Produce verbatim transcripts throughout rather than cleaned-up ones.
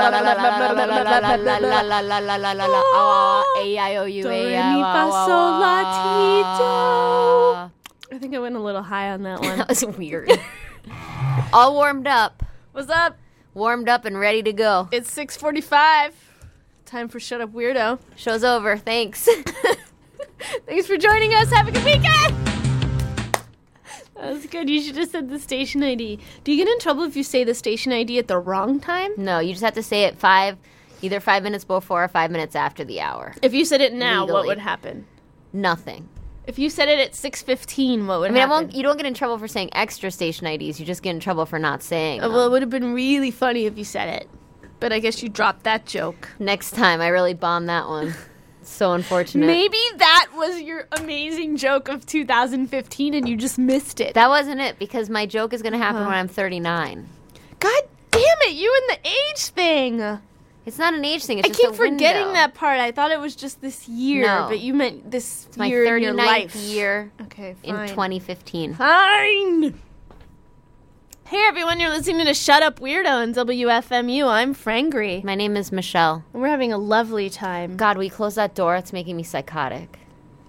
I think I went a little high on that one. That was weird. All warmed up. What's up? Warmed up and ready to go. It's six forty-five. Time for Shut Up Weirdo. Show's over. Thanks. Thanks for joining us. Have a good weekend. That was good. You should have said the station I D. Do you get in trouble if you say the station I D at the wrong time? No, you just have to say it five, either five minutes before or five minutes after the hour. If you said it now, Legally. what would happen? Nothing. If you said it at six fifteen, what would I mean, happen? I won't, you don't get in trouble for saying extra station I Ds. You just get in trouble for not saying Uh, them. well, it would have been really funny if you said it. But I guess you dropped that joke. Next time, I really bombed that one. It's so unfortunate. Maybe that was your amazing joke of two thousand fifteen and you just missed it. That wasn't it, because my joke is going to happen Uh. when I'm thirty-nine. God damn it, you and the age thing. It's not an age thing. It's I just keep a forgetting window. that part. I thought it was just this year, No. but you meant this It's my year in your thirty-ninth life. year Okay, in fine. twenty fifteen. Fine. Hey everyone, you're listening to Shut Up Weirdo on W F M U. I'm Frangry. My name is Michelle. We're having a lovely time. God, we close that door. It's making me psychotic.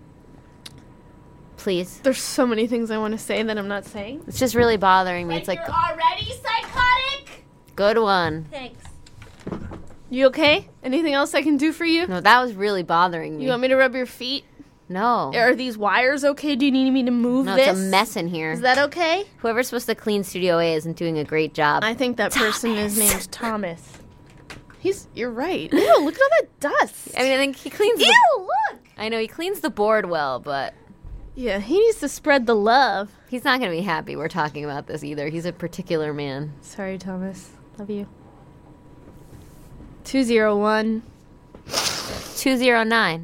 Please. There's so many things I want to say that I'm not saying. It's just really bothering me. It's like, you're already psychotic? good one. Thanks. You okay? Anything else I can do for you? No, that was really bothering me. You want me to rub your feet? No. Are these wires okay? Do you need me to move No, this? it's a mess in here. Is that okay? Whoever's supposed to clean Studio A isn't doing a great job. I think that person is named Thomas. He's. You're right. Ew, look at all that dust. I mean, I think he cleans Ew, the... look. I know, he cleans the board well, but Yeah, he needs to spread the love. he's not going to be happy we're talking about this either. He's a particular man. Sorry, Thomas. Love you. two zero one two oh nine.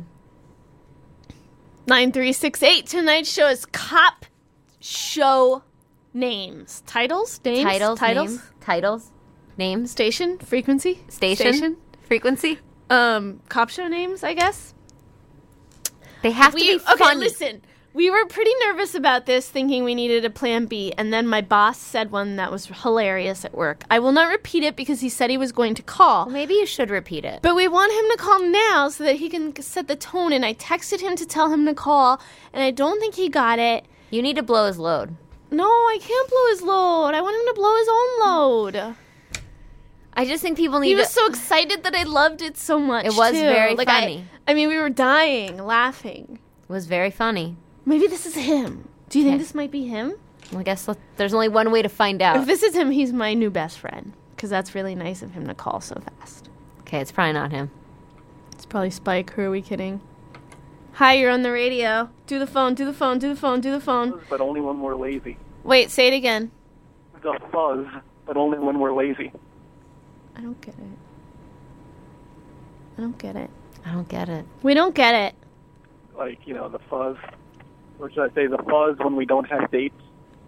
nine three six eight. Tonight's show is Cop Show Names. Titles? Names? Titles, Titles? names, titles, names, Station? Frequency? station, frequency. Um, Cop Show names, I guess. They have We, to be okay, funny. listen. We were pretty nervous about this, thinking we needed a plan B, and then my boss said one that was hilarious at work. I will not repeat it because he said he was going to call. Well, maybe you should repeat it. But we want him to call now so that he can set the tone, and I texted him to tell him to call, and I don't think he got it. You need to blow his load. No, I can't blow his load. I want him to blow his own load. I just think people need He was to... so excited that I loved it so much, It was too. very like funny. I, I mean, we were dying, laughing. It was very funny. Maybe this is him. Do you think Okay. this might be him? Well, I guess let- there's only one way to find out. If this is him, he's my new best friend. Because that's really nice of him to call so fast. Okay, it's probably not him. It's probably Spike. Who are we kidding? Hi, you're on the radio. Do the phone, do the phone, do the phone, do the phone. But only when we're lazy. Wait, say it again. The fuzz, but only when we're lazy. I don't get it. I don't get it. I don't get it. We don't get it. Like, you know, the fuzz. Or should I say the fuzz when we don't have dates?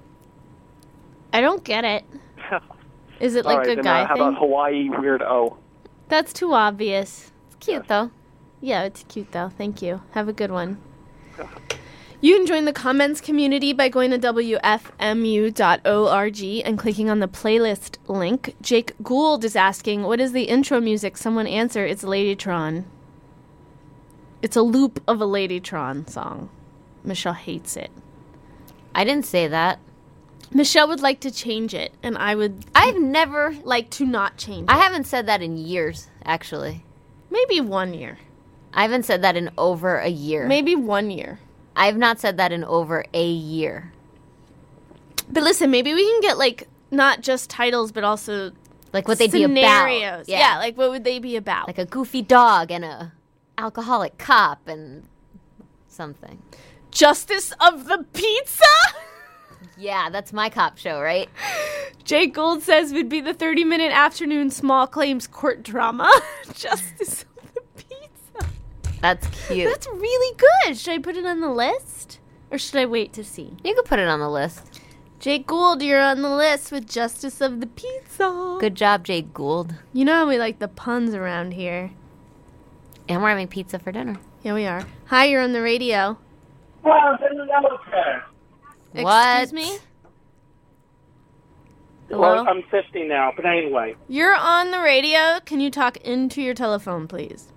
I don't get it. Is it like All right, a then, guy uh, how thing? about Hawaii Weird O? That's too obvious. It's cute, though. Yeah, it's cute though. Thank you. Have a good one. You can join the comments community by going to W F M U dot org and clicking on the playlist link. Jake Gould is asking, what is the intro music? Someone answer, it's Ladytron. It's a loop of a Ladytron song. Michelle hates it. I didn't say that. Michelle would like to change it, and I would I've never... like to not change it. I haven't said that in years, actually. Maybe one year. I haven't said that in over a year. Maybe one year. I've not said that in over a year. But listen, maybe we can get, like, not just titles, but also Like what they'd be scenarios. about. Yeah. like what would they be about? Like a goofy dog and a alcoholic cop and something. Justice of the Pizza? Yeah, that's my cop show, right? Jake Gould says would be the thirty-minute afternoon small claims court drama. Justice of the Pizza. That's cute. That's really good. Should I put it on the list? Or should I wait to see? You could put it on the list. Jake Gould, you're on the list with Justice of the Pizza. Good job, Jake Gould. You know how we like the puns around here. And we're having pizza for dinner. Here we are. Hi, you're on the radio. Well, then okay. What? Excuse me? Hello? Well, I'm fifty now, but anyway. You're on the radio. Can you talk into your telephone, please?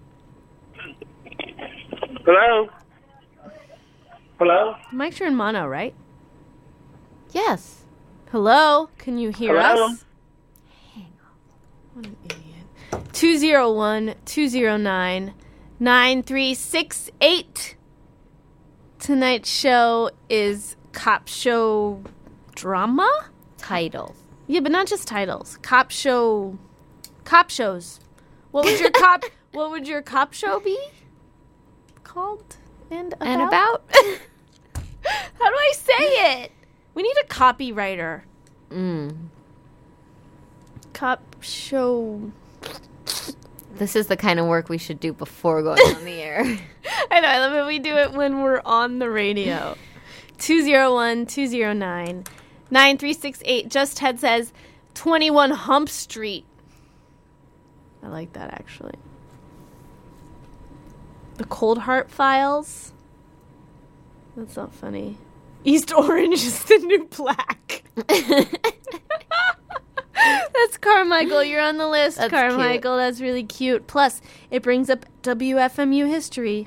Hello? Hello? Mics are in mono, right? Yes. Hello? Can you hear Hello? us? Hang on. What an idiot. two zero one, two zero nine, nine three six eight. Tonight's show is Cop Show Drama? Titles. Yeah, but not just titles. Cop Show... Cop shows. What would your cop... What would your cop show be called? And about? And about? How do I say it? We need a copywriter. Mm. Cop show... This is the kind of work we should do before going on the air. I know, I love it. We do it when we're on the radio. two zero one, two zero nine, nine three six eight. Just Ted says twenty-one Hump Street. I like that, actually. The Cold Heart Files. That's not funny. East Orange is the new black. That's Carmichael. You're on the list, That's Carmichael. That's really cute. Plus, it brings up W F M U history.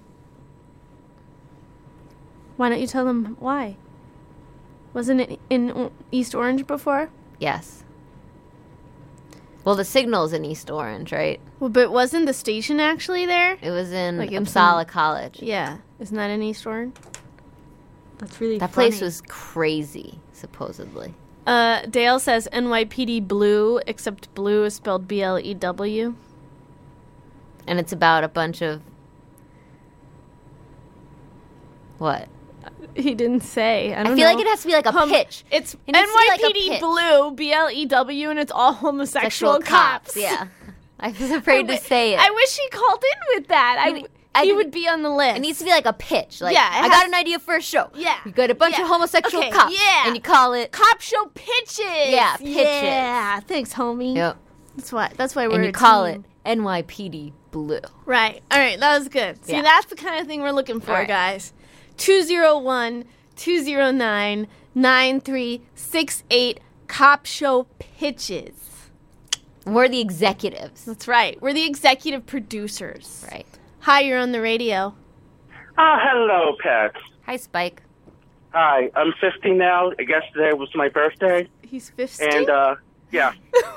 Why don't you tell them why? Wasn't it in East Orange before? Yes. Well, the signal's in East Orange, right? Well, but wasn't the station actually there? It was in Like in Uppsala some- College. Yeah. Isn't that in East Orange? That's really That funny. place was crazy, supposedly. Uh, Dale says N Y P D Blue, except blue is spelled B L E W. And it's about a bunch of... What? He didn't say. I I, don't feel know. like it has to be like a Hum- pitch. It's It needs to be like a N Y P D pitch. Blue, B L E W, and it's all homosexual Sexual cops. cops. Yeah. I was afraid I to wi- say it. I wish he called in with that. I, He- I he didn't- would be on the list. It needs to be like a pitch. Like, Yeah, it I has- got an idea for a show. Yeah. You got a bunch Yeah. of homosexual Okay, cops. yeah. And you call it... Cop show pitches. Yeah, pitches. Yeah, thanks, homie. Yep. That's why. That's why we're. And you a call team. it N Y P D Blue. Right. All right. That was good. See, Yeah. that's the kind of thing we're looking for, All right. guys. two zero one, two zero nine, nine three six eight. Cop show pitches. We're the executives. That's right. We're the executive producers. Right. Hi, you're on the radio. Oh, hello, Pat. Hi, Spike. Hi, I'm fifty now. Yesterday was my birthday. He's fifty. And, uh, yeah.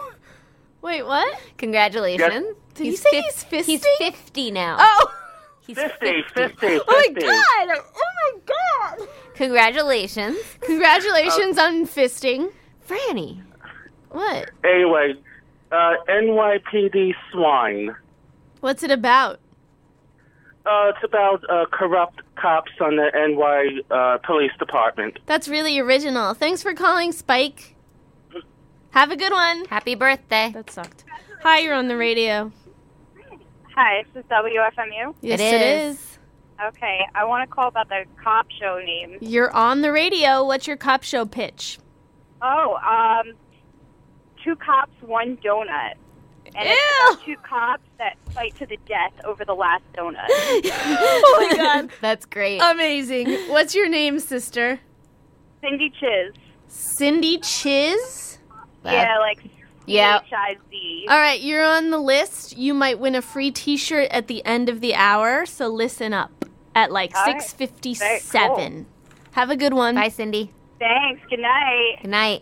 Wait, what? Congratulations. Did you say he's fifty? He's fifty now. Oh. He's fifty, fifty. fifty, Oh my fifty. god! Oh my god! Congratulations. Congratulations on fisting. Franny. What? Anyway, uh, N Y P D Swine. What's it about? Uh, it's about uh, corrupt cops on the N Y uh, Police Department. That's really original. Thanks for calling, Spike. Have a good one. Happy birthday. That sucked. Hi, you're on the radio. Hi, this is W F M U. Yes, It it is. is. Okay, I want to call about the cop show name. You're on the radio. What's your cop show pitch? Oh, um, two cops, one donut. And Ew! it's about two cops that fight to the death over the last donut. Oh my god. That's great. Amazing. What's your name, sister? Cindy Chiz. Cindy Chiz? That- Yeah, like Yeah. H I Z. All right, you're on the list. You might win a free t-shirt at the end of the hour, so listen up at like All right. six fifty-seven. Have a good one. Bye, Cindy. Thanks. Good night. Good night.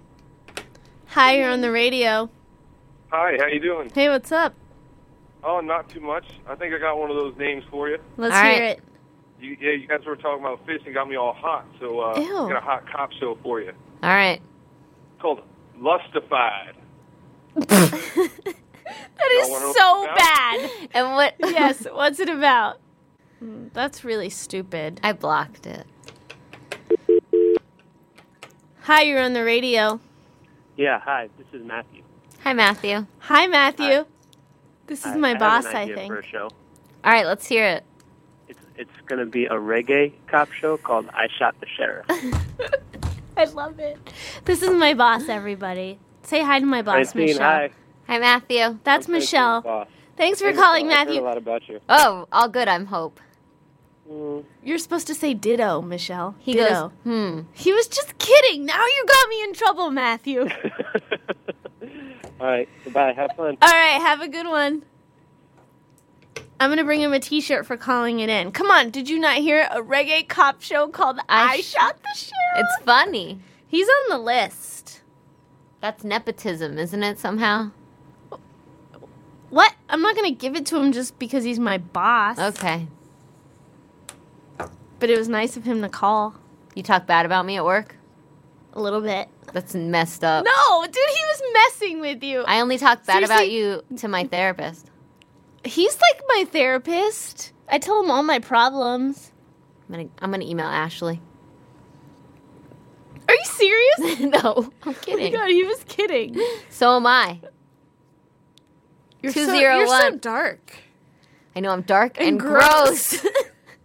Hi, you're on the radio. Hi, how you doing? Hey, what's up? Oh, not too much. I think I got one of those names for you. Let's All hear right. it. You, yeah, you guys were talking about fish and got me all hot, so uh, Ew. I got a hot cop show for you. All right. It's called Lustified. That Y'all wanna know is so what it's bad. And what? Yes, what's it about? Mm, That's really stupid. I blocked it. Hi, you're on the radio. Yeah, hi, this is Matthew. Hi, Matthew. Hi, Matthew. Hi. This is I- my I have boss, an I idea think. for a show. All right, let's hear it. It's it's going to be a reggae cop show called I Shot the Sheriff. I love it. This is my boss, everybody. Say hi to my boss, Francine, Michelle. hi. Hi, Matthew. That's I'm Francine's Michelle. boss. Thanks for Hey, calling, Michelle, I've heard Matthew. a lot about you. Oh, all good, I'm Hope. You're supposed to say ditto, Michelle. He ditto. goes, hmm. He was just kidding. Now you got me in trouble, Matthew. All right. Goodbye. Have fun. All right. Have a good one. I'm going to bring him a t-shirt for calling it in. Come on. Did you not hear a reggae cop show called I, I sh- Shot the Sheriff? It's funny. He's on the list. That's nepotism, isn't it, somehow? What? I'm not going to give it to him just because he's my boss. Okay. But it was nice of him to call. You talk bad about me at work? A little bit. That's messed up. No, dude, he was messing with you. I only talk bad Seriously? about you to my therapist. He's like my therapist. I tell him all my problems. I'm gonna, I'm gonna email Ashley. Are you serious? No, I'm Oh my kidding. god, he was kidding. So am I. You're Two so, zero you're so one. dark. I know I'm dark and, And gross. gross.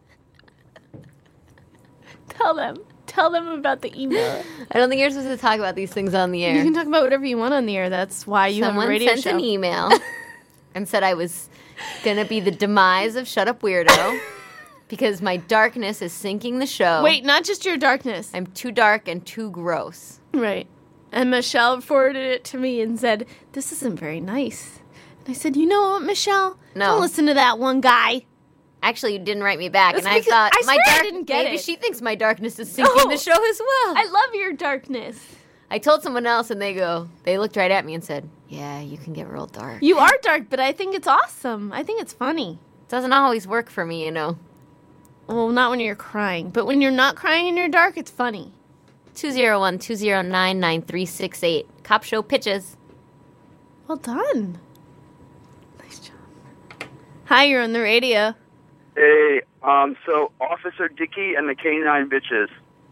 Tell them. Tell them about the email. I don't think you're supposed to talk about these things on the You air. can talk about whatever you want on the air. That's why you Someone have a radio sent show. an email and said I was gonna be the demise of Shut Up Weirdo because my darkness is sinking the show. Wait, not just your darkness. I'm too dark and too gross. Right. And Michelle forwarded it to me and said, this isn't very nice. And I said, you know what, Michelle? No. Don't listen to that one guy. Actually, you didn't write me back, That's and I because- thought I my swear I dark. didn't get maybe it. she thinks my darkness is sinking No. the show as well. I love your darkness. I told someone else, and they go. They looked right at me and said, "Yeah, you can get real dark." You are dark, but I think it's awesome. I think it's funny. Doesn't always work for me, you know. Well, not when you're crying. But when you're not crying and you're dark, it's funny. two zero one, two zero nine, nine three six eight. Cop Show pitches. Well done. Nice job. Hi, you're on the radio. Hey, um, so Officer Dickey and the Canine Bitches.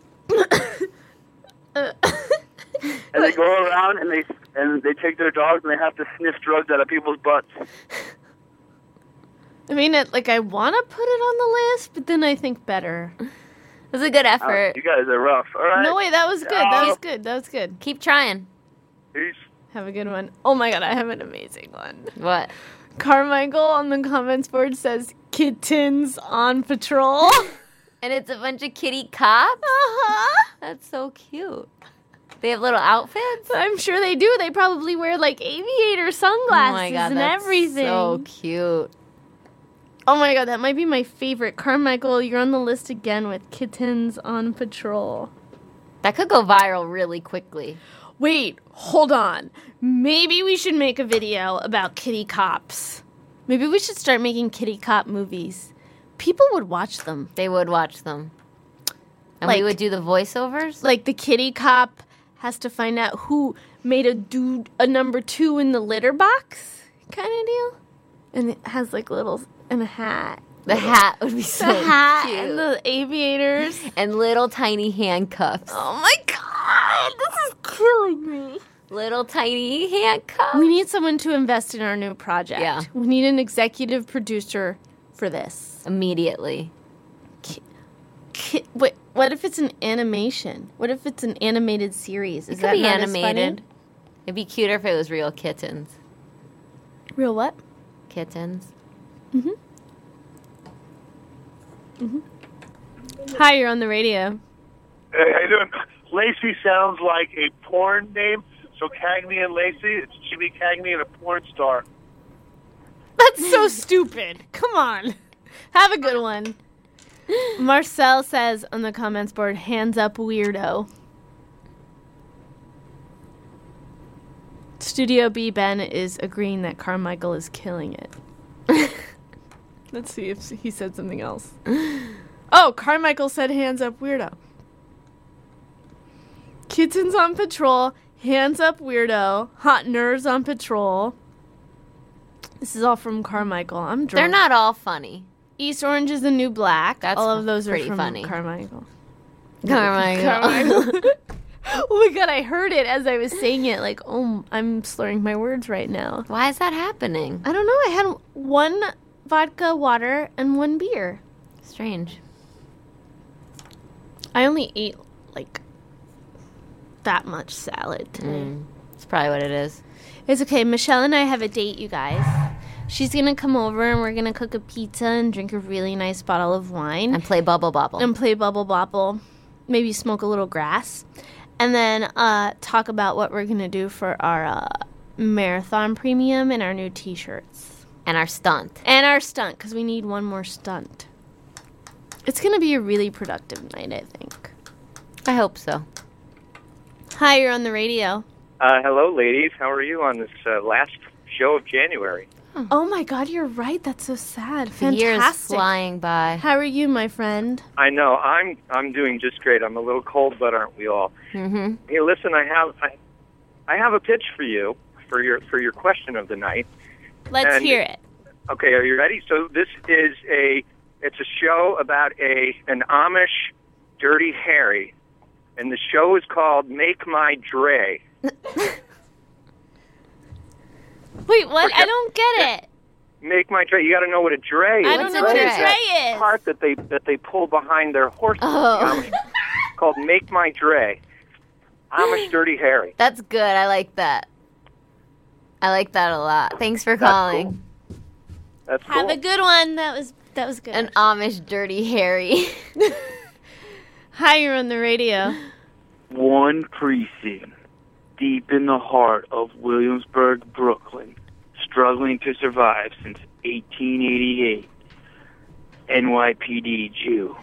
Uh, And they go around and they and they take their dogs and they have to sniff drugs out of people's butts. I mean, it, like, I want to put it on the list, but then I think better. It was a good Oh, effort. you guys are rough. All right. No, wait, that was good. That Oh. was good. That was good. Keep trying. Peace. Have a good one. Oh my god, I have an amazing one. What? Carmichael on the comments board says, kittens on patrol. And it's a bunch of kitty cops? Uh-huh. That's so cute. They have little outfits? I'm sure they do. They probably wear, like, aviator sunglasses Oh my God, and that's everything. so cute. Oh my god, that might be my favorite. Carmichael, you're on the list again with kittens on patrol. That could go viral really quickly. Wait, hold on. Maybe we should make a video about kitty cops. Maybe we should start making kitty cop movies. People would watch them. They would watch them. And Like- we would do the voiceovers? Like the kitty cop has to find out who made a dude a number two in the litter box kind of deal. And it has like little and a hat. The hat would be so The hat cute. and the aviators. And little tiny handcuffs. Oh my god, this is killing me. Little tiny handcuffs. We need someone to invest in our new project. Yeah. We need an executive producer for this. Immediately. Ki- Wait, what if it's an animation? What if it's an animated series? Is It could that be not as animated. funny? It'd be cuter if it was real kittens. Real what? Kittens. Hi, you're on the radio. Hey, how you doing? Lacey sounds like a porn name, so Cagney and Lacey, it's Jimmy Cagney and a porn star. That's so stupid. Come on. Have a good one. Marcel says on the comments board, hands up weirdo. Studio B Ben is agreeing that Carmichael is killing it. Let's see if he said something else. Oh, Carmichael said hands up weirdo. Kittens on patrol, hands up weirdo, hot nerves on patrol. This is all from Carmichael. I'm drunk. They're not all funny. East Orange is the New Black. That's all of those are pretty from funny. Carmichael. Carmichael. Carmichael. Oh my god, I heard it as I was saying it. Like, oh, I'm slurring my words right now. Why is that happening? I don't know. I had one vodka, water, and one beer. Strange. I only ate, like, that much salad today. Mm. That's probably what it is. It's okay. Michelle and I have a date, you guys. She's going to come over and we're going to cook a pizza and drink a really nice bottle of wine. And play Bubble Bobble. And play Bubble Bobble. Maybe smoke a little grass. And then uh, talk about what we're going to do for our uh, marathon premium and our new T-shirts. And our stunt. And our stunt, because we need one more stunt. It's going to be a really productive night, I think. I hope so. Hi, you're on the radio. Uh, hello, ladies. How are you on this uh, last show of January? Oh my God, you're right. That's so sad. The year's Fantastic. flying by. How are you, my friend? I know. I'm I'm doing just great. I'm a little cold, but aren't we all? Mm-hmm. Hey, listen. I have I, I have a pitch for you for your for your question of the night. Let's And- hear it. Okay, are you ready? So this is a it's a show about a an Amish Dirty Harry, and the show is called Make My Dre. Wait, what? I don't get it. Make My Dre. You got to know what a dre is. I don't know what a Dre is dre that is. Part that they that they pull behind their horses. Oh. Amish, called Make My Dre. Amish Dirty Harry. That's good. I like that. I like that a lot. Thanks for calling. That's cool. Have a good one. That was that was good. An Amish Dirty Harry. Hi, you're on the radio. One precinct, deep in the heart of Williamsburg, Brooklyn, struggling to survive since eighteen eighty-eight. N Y P D Jew.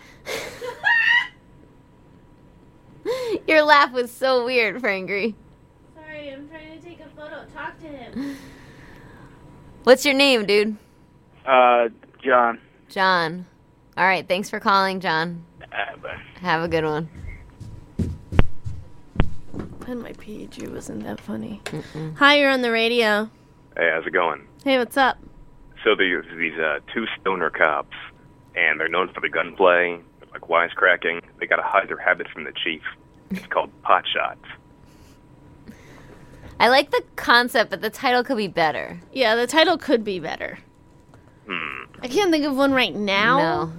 Your laugh was so weird, Frangry. Sorry, I'm trying to take a photo. Talk to him. What's your name, dude? Uh, John. John. All right, thanks for calling, John. Uh, bye. Have a good one. N Y P D wasn't that funny. Mm-mm. Hi, you're on the radio. Hey, how's it going? Hey, what's up? So there's these uh, two stoner cops, and they're known for the gunplay, like wisecracking. They got to hide their habits from the chief. It's called Pot Shots. I like the concept, but the title could be better. Yeah, the title could be better. Hmm. I can't think of one right now. No.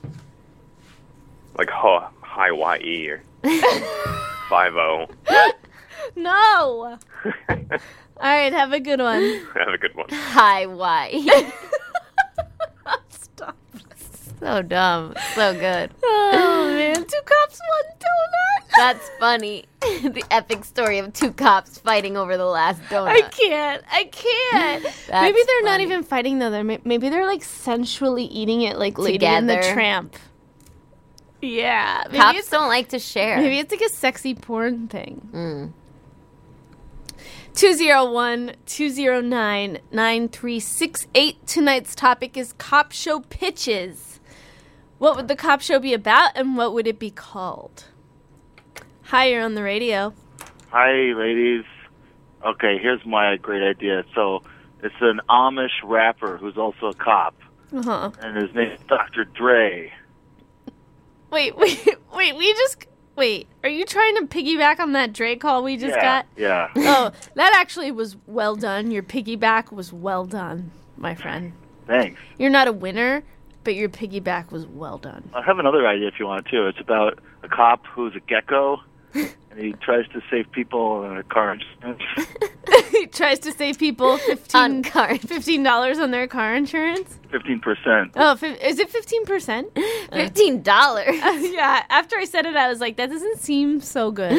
Like huh, High Y E or five oh. No. All right, have a good one. Have a good one. Hi, why? Stop. So dumb. So good. Oh, man. Two cops, one donut. That's funny. The epic story of two cops fighting over the last donut. I can't. I can't. Maybe they're not funny. even fighting, though. They're, maybe they're, like, sensually eating it like Lady and the Together. Tramp. Yeah. Maybe Cops it's, don't like to share. maybe it's like a sexy porn thing. Mm. two oh one, two oh nine, nine three six eight. Tonight's topic is cop show pitches. What would the cop show be about, and what would it be called? Hi, you're on the radio. Hi, ladies. Okay, here's my great idea. So it's an Amish rapper who's also a cop, Uh-huh. and his name is Doctor Dre. Wait, wait, wait, we just... Wait, are you trying to piggyback on that Dre call we just yeah, got? Yeah. Oh, that actually was well done. Your piggyback was well done, my friend. Thanks. You're not a winner, but your piggyback was well done. I have another idea if you want to. It's about a cop who's a gecko, and he tries to save people in a car insurance. He tries to save people fifteen On car. fifteen dollars on their car insurance. Fifteen percent. Oh, fi- is it fifteen percent? Fifteen dollars. Uh, yeah. After I said it, I was like, that doesn't seem so good.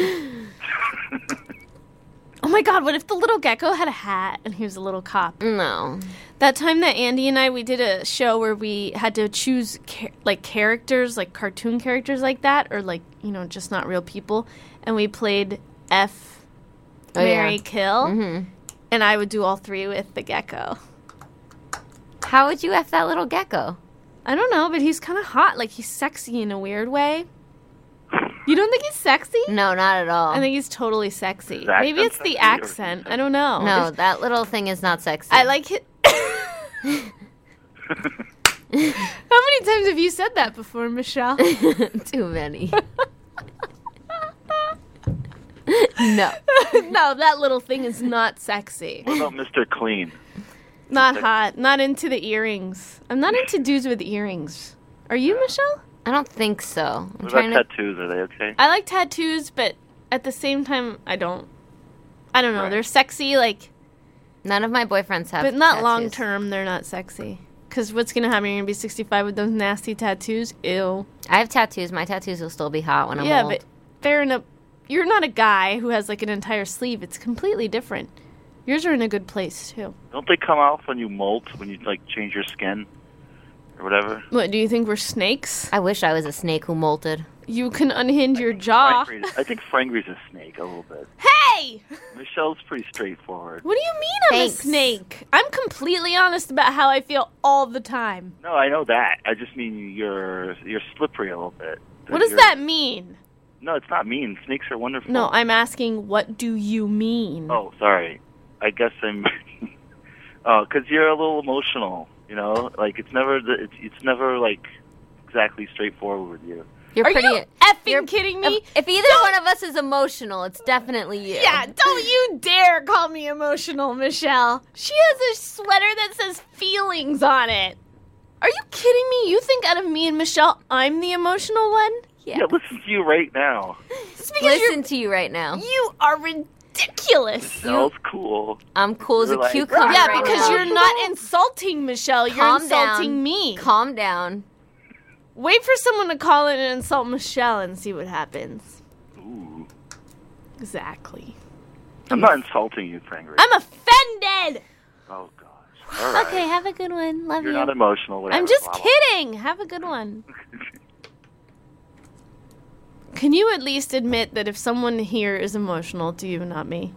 Oh my God! What if the little gecko had a hat and he was a little cop? No. That time that Andy and I we did a show where we had to choose char- like characters, like cartoon characters like that, or like you know just not real people, and we played F, Oh, Mary, yeah. Kill, Mm-hmm. and I would do all three with the gecko. How would you F that little gecko? I don't know, but he's kind of hot. Like he's sexy in a weird way. You don't think he's sexy? No, not at all. I think he's totally sexy. His Maybe it's accent's the sexy or- accent. I don't know. no, There's- that little thing is not sexy. I like it. How many times have you said that before, Michelle? Too many. No. No, that little thing is not sexy. What about Mister Clean? Not hot. Not into the earrings. I'm not into dudes with earrings. Are you, Michelle? I don't think so. I'm What trying about to. tattoos? Are they okay? I like tattoos, but at the same time, I don't. I don't know. Right. They're sexy. Like, None of my boyfriends have But not tattoos. long term, they're not sexy. Because what's going to happen? You're going to be sixty-five with those nasty tattoos? Ew. I have tattoos. My tattoos will still be hot when I'm yeah, old. but they're in a... You're not a guy who has, like, an entire sleeve. It's completely different. Yours are in a good place, too. Don't they come off when you molt, when you, like, change your skin? Or whatever? What, do you think we're snakes? I wish I was a snake who molted. You can unhinge your jaw. Frank Reed- I think Frank Reed's a snake a little bit. Hey! Michelle's pretty straightforward. What do you mean I'm Thanks. a snake? I'm completely honest about how I feel all the time. No, I know that. I just mean you're you're slippery a little bit. What does You're- that mean? No, it's not mean. Snakes are wonderful. No, I'm asking, what do you mean? Oh, sorry. I guess I'm. Oh, because you're a little emotional. You know, like it's never the, it's it's never like exactly straightforward with you. You're Are pretty. you effing kidding me? If, if either one of us is emotional, it's definitely you. Yeah, don't you dare call me emotional, Michelle. She has a sweater that says feelings on it. Are you kidding me? You think out of me and Michelle, I'm the emotional one? Yeah, listen to you right now. It's because Listen you're, to you right now. you are ridiculous. Michelle's cool. I'm cool as You're a like, cucumber Yeah, right because now. you're not insulting Michelle. You're Calm insulting down. me. Calm down. Wait for someone to call in and insult Michelle and see what happens. Ooh. Exactly. I'm not insulting you, Frank Reed. I'm offended. Oh gosh. All right. Okay, have a good one. Love You're you. not emotional. Whatever. I'm just Blah, blah. kidding. Have a good one. Can you at least admit that if someone here is emotional to you, not me?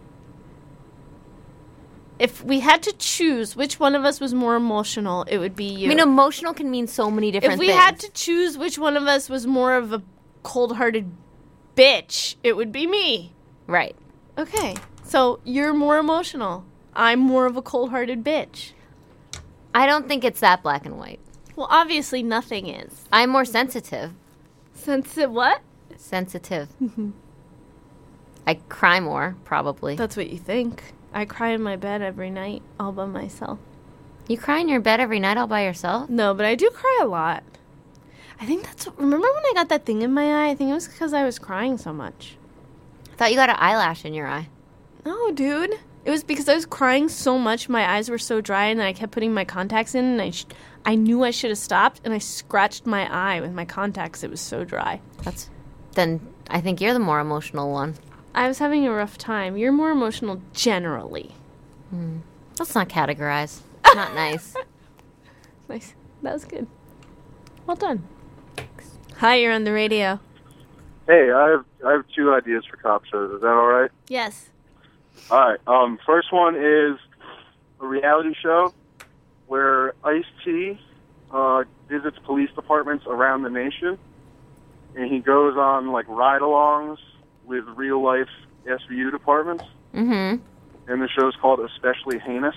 If we had to choose which one of us was more emotional, it would be you. I mean, emotional can mean so many different if we things. had to choose which one of us was more of a cold-hearted bitch, it would be me. Right. Okay. So you're more emotional. I'm more of a cold-hearted bitch. I don't think it's that black and white. Well, obviously nothing is. I'm more sensitive. Sensitive what? Sensitive. I cry more, probably. That's what you think. I cry in my bed every night all by myself. You cry in your bed every night all by yourself? No, but I do cry a lot. I think that's... Remember when I got that thing in my eye? I think it was because I was crying so much. I thought you got an eyelash in your eye. No, dude. It was because I was crying so much, my eyes were so dry, and I kept putting my contacts in, and I, sh- I knew I should have stopped, and I scratched my eye with my contacts. It was so dry. That's... Then I think you're the more emotional one. I was having a rough time. You're more emotional generally. Hmm. Let's not categorize. Not nice. Nice. That was good. Well done. Hi, you're on the radio. Hey, I have I have two ideas for cop shows. Is that all right? Yes. All right. Um, first one is a reality show where Ice-T uh, visits police departments around the nation, and he goes on like ride-alongs with real-life S V U departments. Mm-hmm. And the show's called Especially Heinous.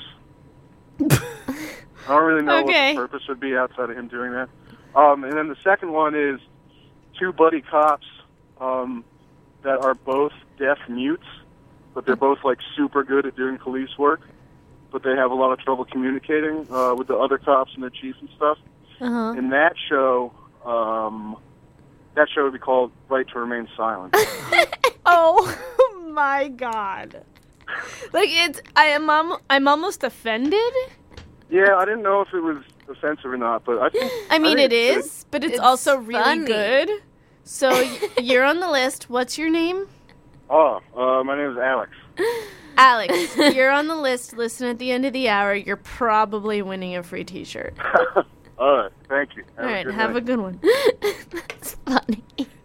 I don't really know Okay. what the purpose would be outside of him doing that. Um, and then the second one is two buddy cops um, that are both deaf mutes, but they're both like super good at doing police work, but they have a lot of trouble communicating uh, with the other cops and the chief and stuff. Uh-huh. And that show, um, that show would be called Right to Remain Silent. Oh my god. Like it's I am um, I'm almost offended. Yeah, I didn't know if it was offensive or not, but I think I mean think it it's is, but it's, It's also really funny. good. So y- you're on the list. What's your name? Oh, uh, my name is Alex. Alex, you're on the list. Listen at the end of the hour. You're probably winning a free t-shirt. All right, thank you. Have All a right, good have night. a good one. That's funny.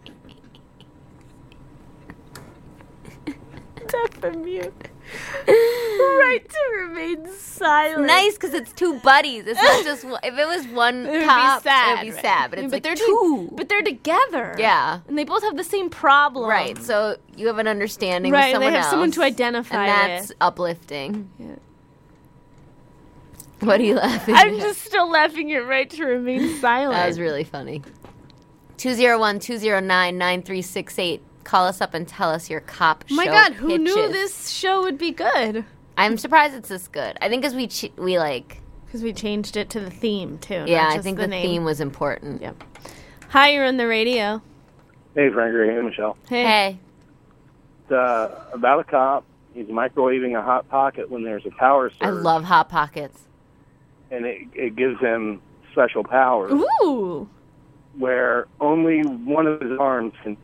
Deaf and mute. Right to remain silent. Nice, because it's two buddies. It's not just one. If it was one It would cop, be sad. it would be right? sad. But it's but like they're two. To- but they're together. Yeah. And they both have the same problem. Right, so you have an understanding Right, with someone they have else. someone to identify And that's with. uplifting. Yeah. What are you laughing I'm at? just still laughing at right to remain silent. That was really funny. two oh one, two oh nine, nine three six eight. Call us up and tell us your cop Oh my show god, who knew pitches. this show would be good? I'm surprised it's this good. I think because we, ch- we like... Because we changed it to the theme, too. Yeah, not I just think the, the, name. theme was important. Yep. Hi, you're on the radio. Hey, Frank. Hey, Michelle. Hey. Hey. Uh, about a cop. he's microwaving a Hot Pocket when there's a power surge. I love Hot Pockets. And it, it gives him special powers. Ooh. Where only one of his arms can...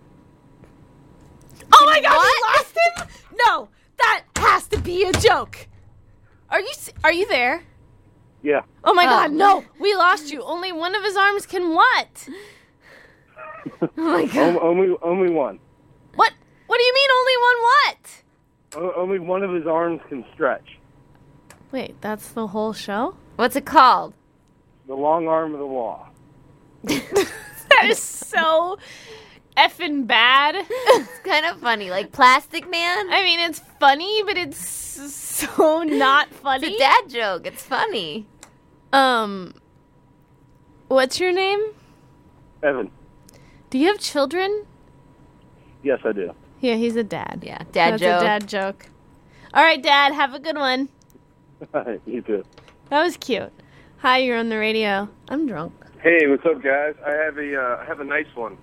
Oh my God, we lost him? No, that has to be a joke. Are you are you there? Yeah. Oh my Oh. God, no, we lost you. Only one of his arms can what? Oh my God. O- only, only one. What? What do you mean only one what? O- only one of his arms can stretch. Wait, that's the whole show? What's it called? The long arm of the law. That is so effing bad. It's kind of funny. Like Plastic Man? I mean, it's funny, but it's so not funny. It's a dad joke. It's funny. Um, what's your name? Evan. Do you have children? Yes, I do. Yeah, he's a dad. Yeah, dad That's joke. a dad joke. All right, Dad, have a good one. You too. That was cute. Hi, you're on the radio. I'm drunk. Hey, what's up, guys? I have a uh, I have a nice one.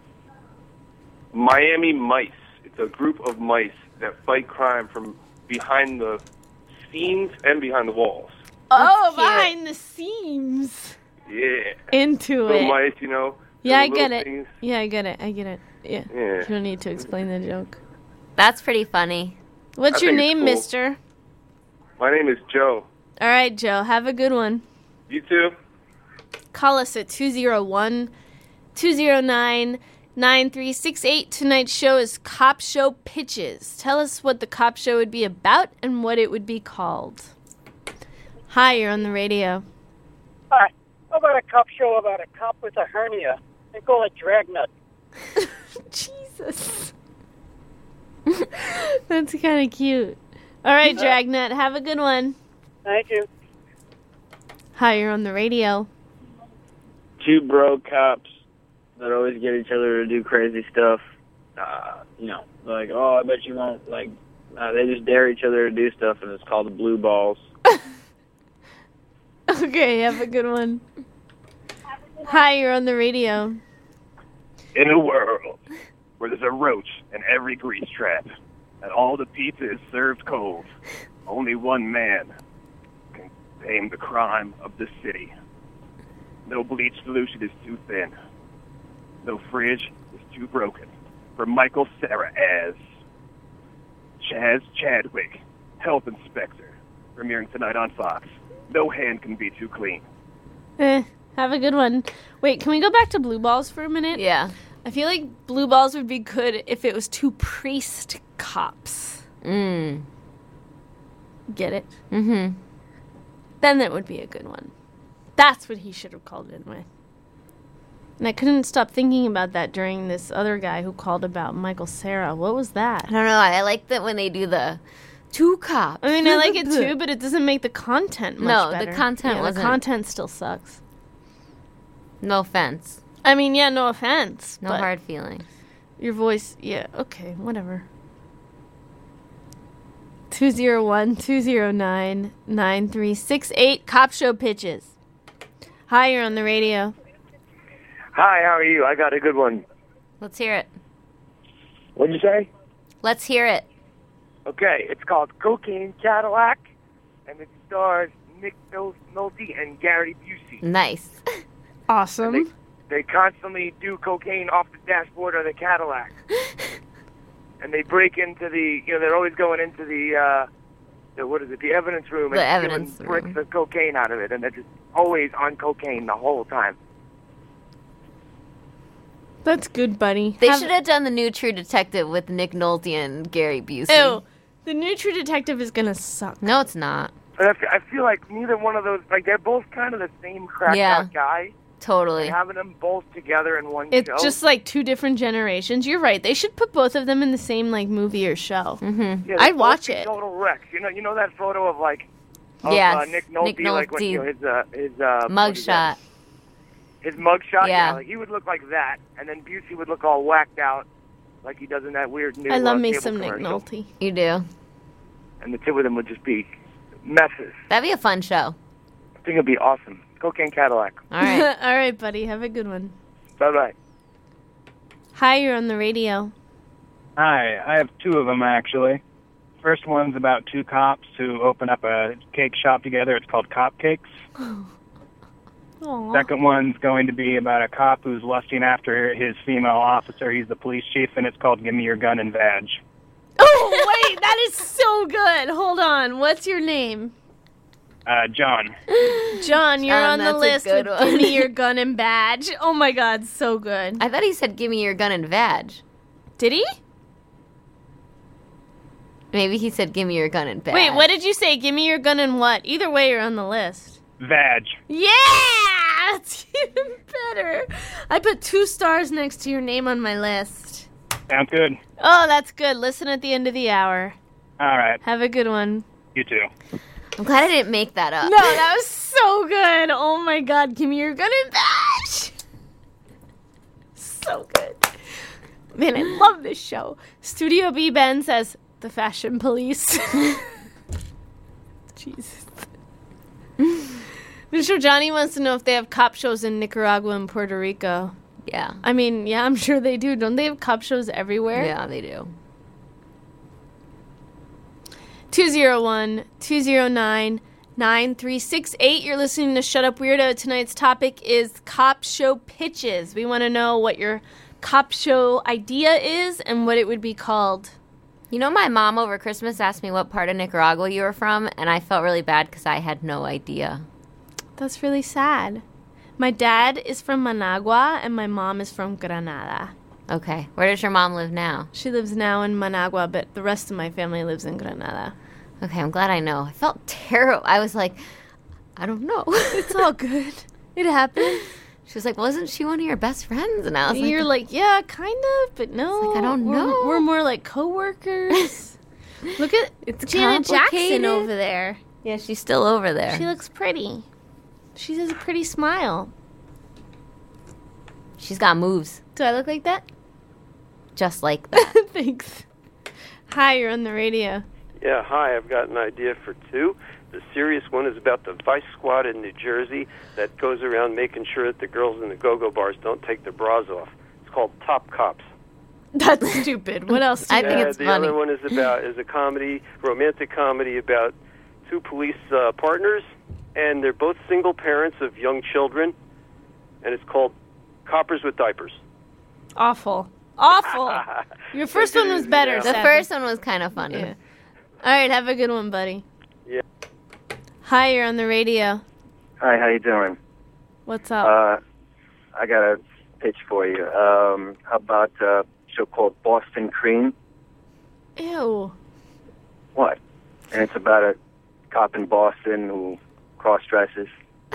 Miami Mice. It's a group of mice that fight crime from behind the scenes and behind the walls. Oh, cute. behind the seams. Yeah. Into Little it. mice, you know. Yeah, I little get it. things. Yeah, I get it. I get it. Yeah. Yeah. You don't need to explain the joke. That's pretty funny. What's I your think it's name, cool. mister? My name is Joe. All right, Joe. Have a good one. You too. Call us at two oh one, two oh nine, nine three six eight. Tonight's show is Cop Show Pitches. Tell us what the cop show would be about and what it would be called. Hi, you're on the radio. Hi. How about a cop show about a cop with a hernia? They call it Dragnet. Jesus. That's kind of cute. All right, Dragnet, have a good one. Thank you. Hi, you're on the radio. Two broke cops that always get each other to do crazy stuff. Uh, you know, like, oh, I bet you won't. Like, uh, they just dare each other to do stuff, and it's called the Blue Balls. Okay, have a good one. Hi, you're on the radio. In a world where there's a roach in every grease trap and all the pizza is served cold, only one man can tame the crime of the city. No bleach solution is too thin. No fridge is too broken. For Michael Cera as Chaz Chadwick, Health Inspector, premiering tonight on Fox. No hand can be too clean. Eh, have a good one. Wait, can we go back to Blue Balls for a minute? Yeah. I feel like Blue Balls would be good if it was two priest cops. Mm. Get it? Mm-hmm. Then that would be a good one. That's what he should have called it with. And I couldn't stop thinking about that during this other guy who called about Michael Cera. What was that? I don't know. I like that when they do the two cops. I mean, I like it too, but it doesn't make the content much No, better. the content yeah, wasn't. The content still sucks. No offense. I mean, yeah, no offense. No but hard feelings. Your voice, yeah, okay, whatever. two oh one, two oh nine, nine three six eight. Cop Show Pitches. Hi, you're on the radio. Hi, how are you? I got a good one. Let's hear it. What'd you say? Let's hear it. Okay, it's called Cocaine Cadillac, and it stars Nick Nol- Nolte and Gary Busey. Nice. Awesome. They, they constantly do cocaine off the dashboard of the Cadillac. And they break into the, you know, they're always going into the, uh, the what is it, the evidence room. The and evidence stealing bricks room. of cocaine out of it, and they're just always on cocaine the whole time. That's good, buddy. They Have- should have done the new True Detective with Nick Nolte and Gary Busey. Ew. The new True Detective is gonna suck. No, it's not. But I feel, I feel like neither one of those, like, they're both kind of the same cracked Yeah. out guy. Totally. And having them both together in one It's show. just like two different generations. You're right. They should put both of them in the same like movie or show. Mm-hmm. Yeah, I'd they're watch both it. Total wrecks. You know, you know that photo of like, of, Yes, uh, Nick Nolte, Nick like when Nolte. you know, his uh, his uh, what is that? Mugshot. His mugshot. Yeah. like, he would look like that, and then Busey would look all whacked out, like he does in that weird new. I love uh, me cable some Nick commercial. Nolte. You do. And the two of them would just be messes. That'd be a fun show. I think it'd be awesome. Cocaine Cadillac. All right. All right, buddy. Have a good one. Bye bye. Hi, you're on the radio. Hi, I have two of them actually. first one's about two cops who open up a cake shop together. It's called Cop Cakes. Aw. Second one's going to be about a cop who's lusting after his female officer. He's the police chief, and it's called Give Me Your Gun and Vag. Oh, wait, that is so good. Hold on. What's your name? Uh, John. John, you're John, on the that's a list good with one. Give Me Your Gun and Badge. Oh, my God, so good. I thought he said, give me your gun and vag. Did he? Maybe he said, give me your gun and vag. Wait, what did you say? Give me your gun and what? Either way, you're on the list. Vag. Yeah! That's even better. I put two stars next to your name on my list. Sounds good. Oh, that's good. Listen at the end of the hour. All right. Have a good one. You too. I'm glad I didn't make that up. No, that was so good. Oh, my God. Give me your gun and badge. So good. Man, I love this show. Studio B Ben says, the fashion police. Jesus. Mister Johnny wants to know if they have cop shows in Nicaragua and Puerto Rico. Yeah. I mean, yeah, I'm sure they do. Don't they have cop shows everywhere? Yeah, they do. two oh one, two oh nine, nine three six eight. You're listening to Shut Up Weirdo. Tonight's topic is cop show pitches. We want to know what your cop show idea is and what it would be called. You know, my mom over Christmas asked me what part of Nicaragua you were from, and I felt really bad because I had no idea. That's really sad. My dad is from Managua, and my mom is from Granada. Okay. Where does your mom live now? She lives now in Managua, but the rest of my family lives in Granada. Okay, I'm glad I know. I felt terrible. I was like, I don't know. It's all good. It happened. She was like, well, isn't she one of your best friends? And I was And you're like, like, yeah, kind of, but no. like, I don't we're, know. We're more like coworkers. Look at It's Janet Jackson complicated. over there. yeah, she's still over there. She looks pretty. She has a pretty smile. She's got moves. Do I look like that? Just like that. Thanks. Hi, you're on the radio. Yeah, hi, I've got an idea for two. The serious one is about the Vice Squad in New Jersey that goes around making sure that the girls in the go-go bars don't take their bras off. It's called Top Cops. That's stupid. What else do you I think Uh, it's the funny. other one is about is a comedy, romantic comedy about two police uh, partners, and they're both single parents of young children, and it's called Coppers with Diapers. Awful. Awful. Your first one was better, The Seth. first one was kind of funny. Yeah. All right, have a good one, buddy. Yeah. Hi, you're on the radio. Hi, how you doing? What's up? Uh, I got a pitch for you. Um, how about a show called Boston Cream? Ew. What? And it's about a cop in Boston who cross-dresses.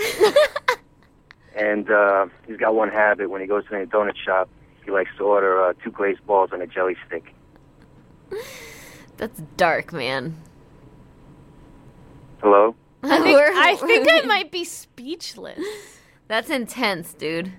and uh, he's got one habit. When he goes to a donut shop, he likes to order uh, two glazed balls and a jelly stick. That's dark, man. Hello? I think, I think I might be speechless. That's intense, dude.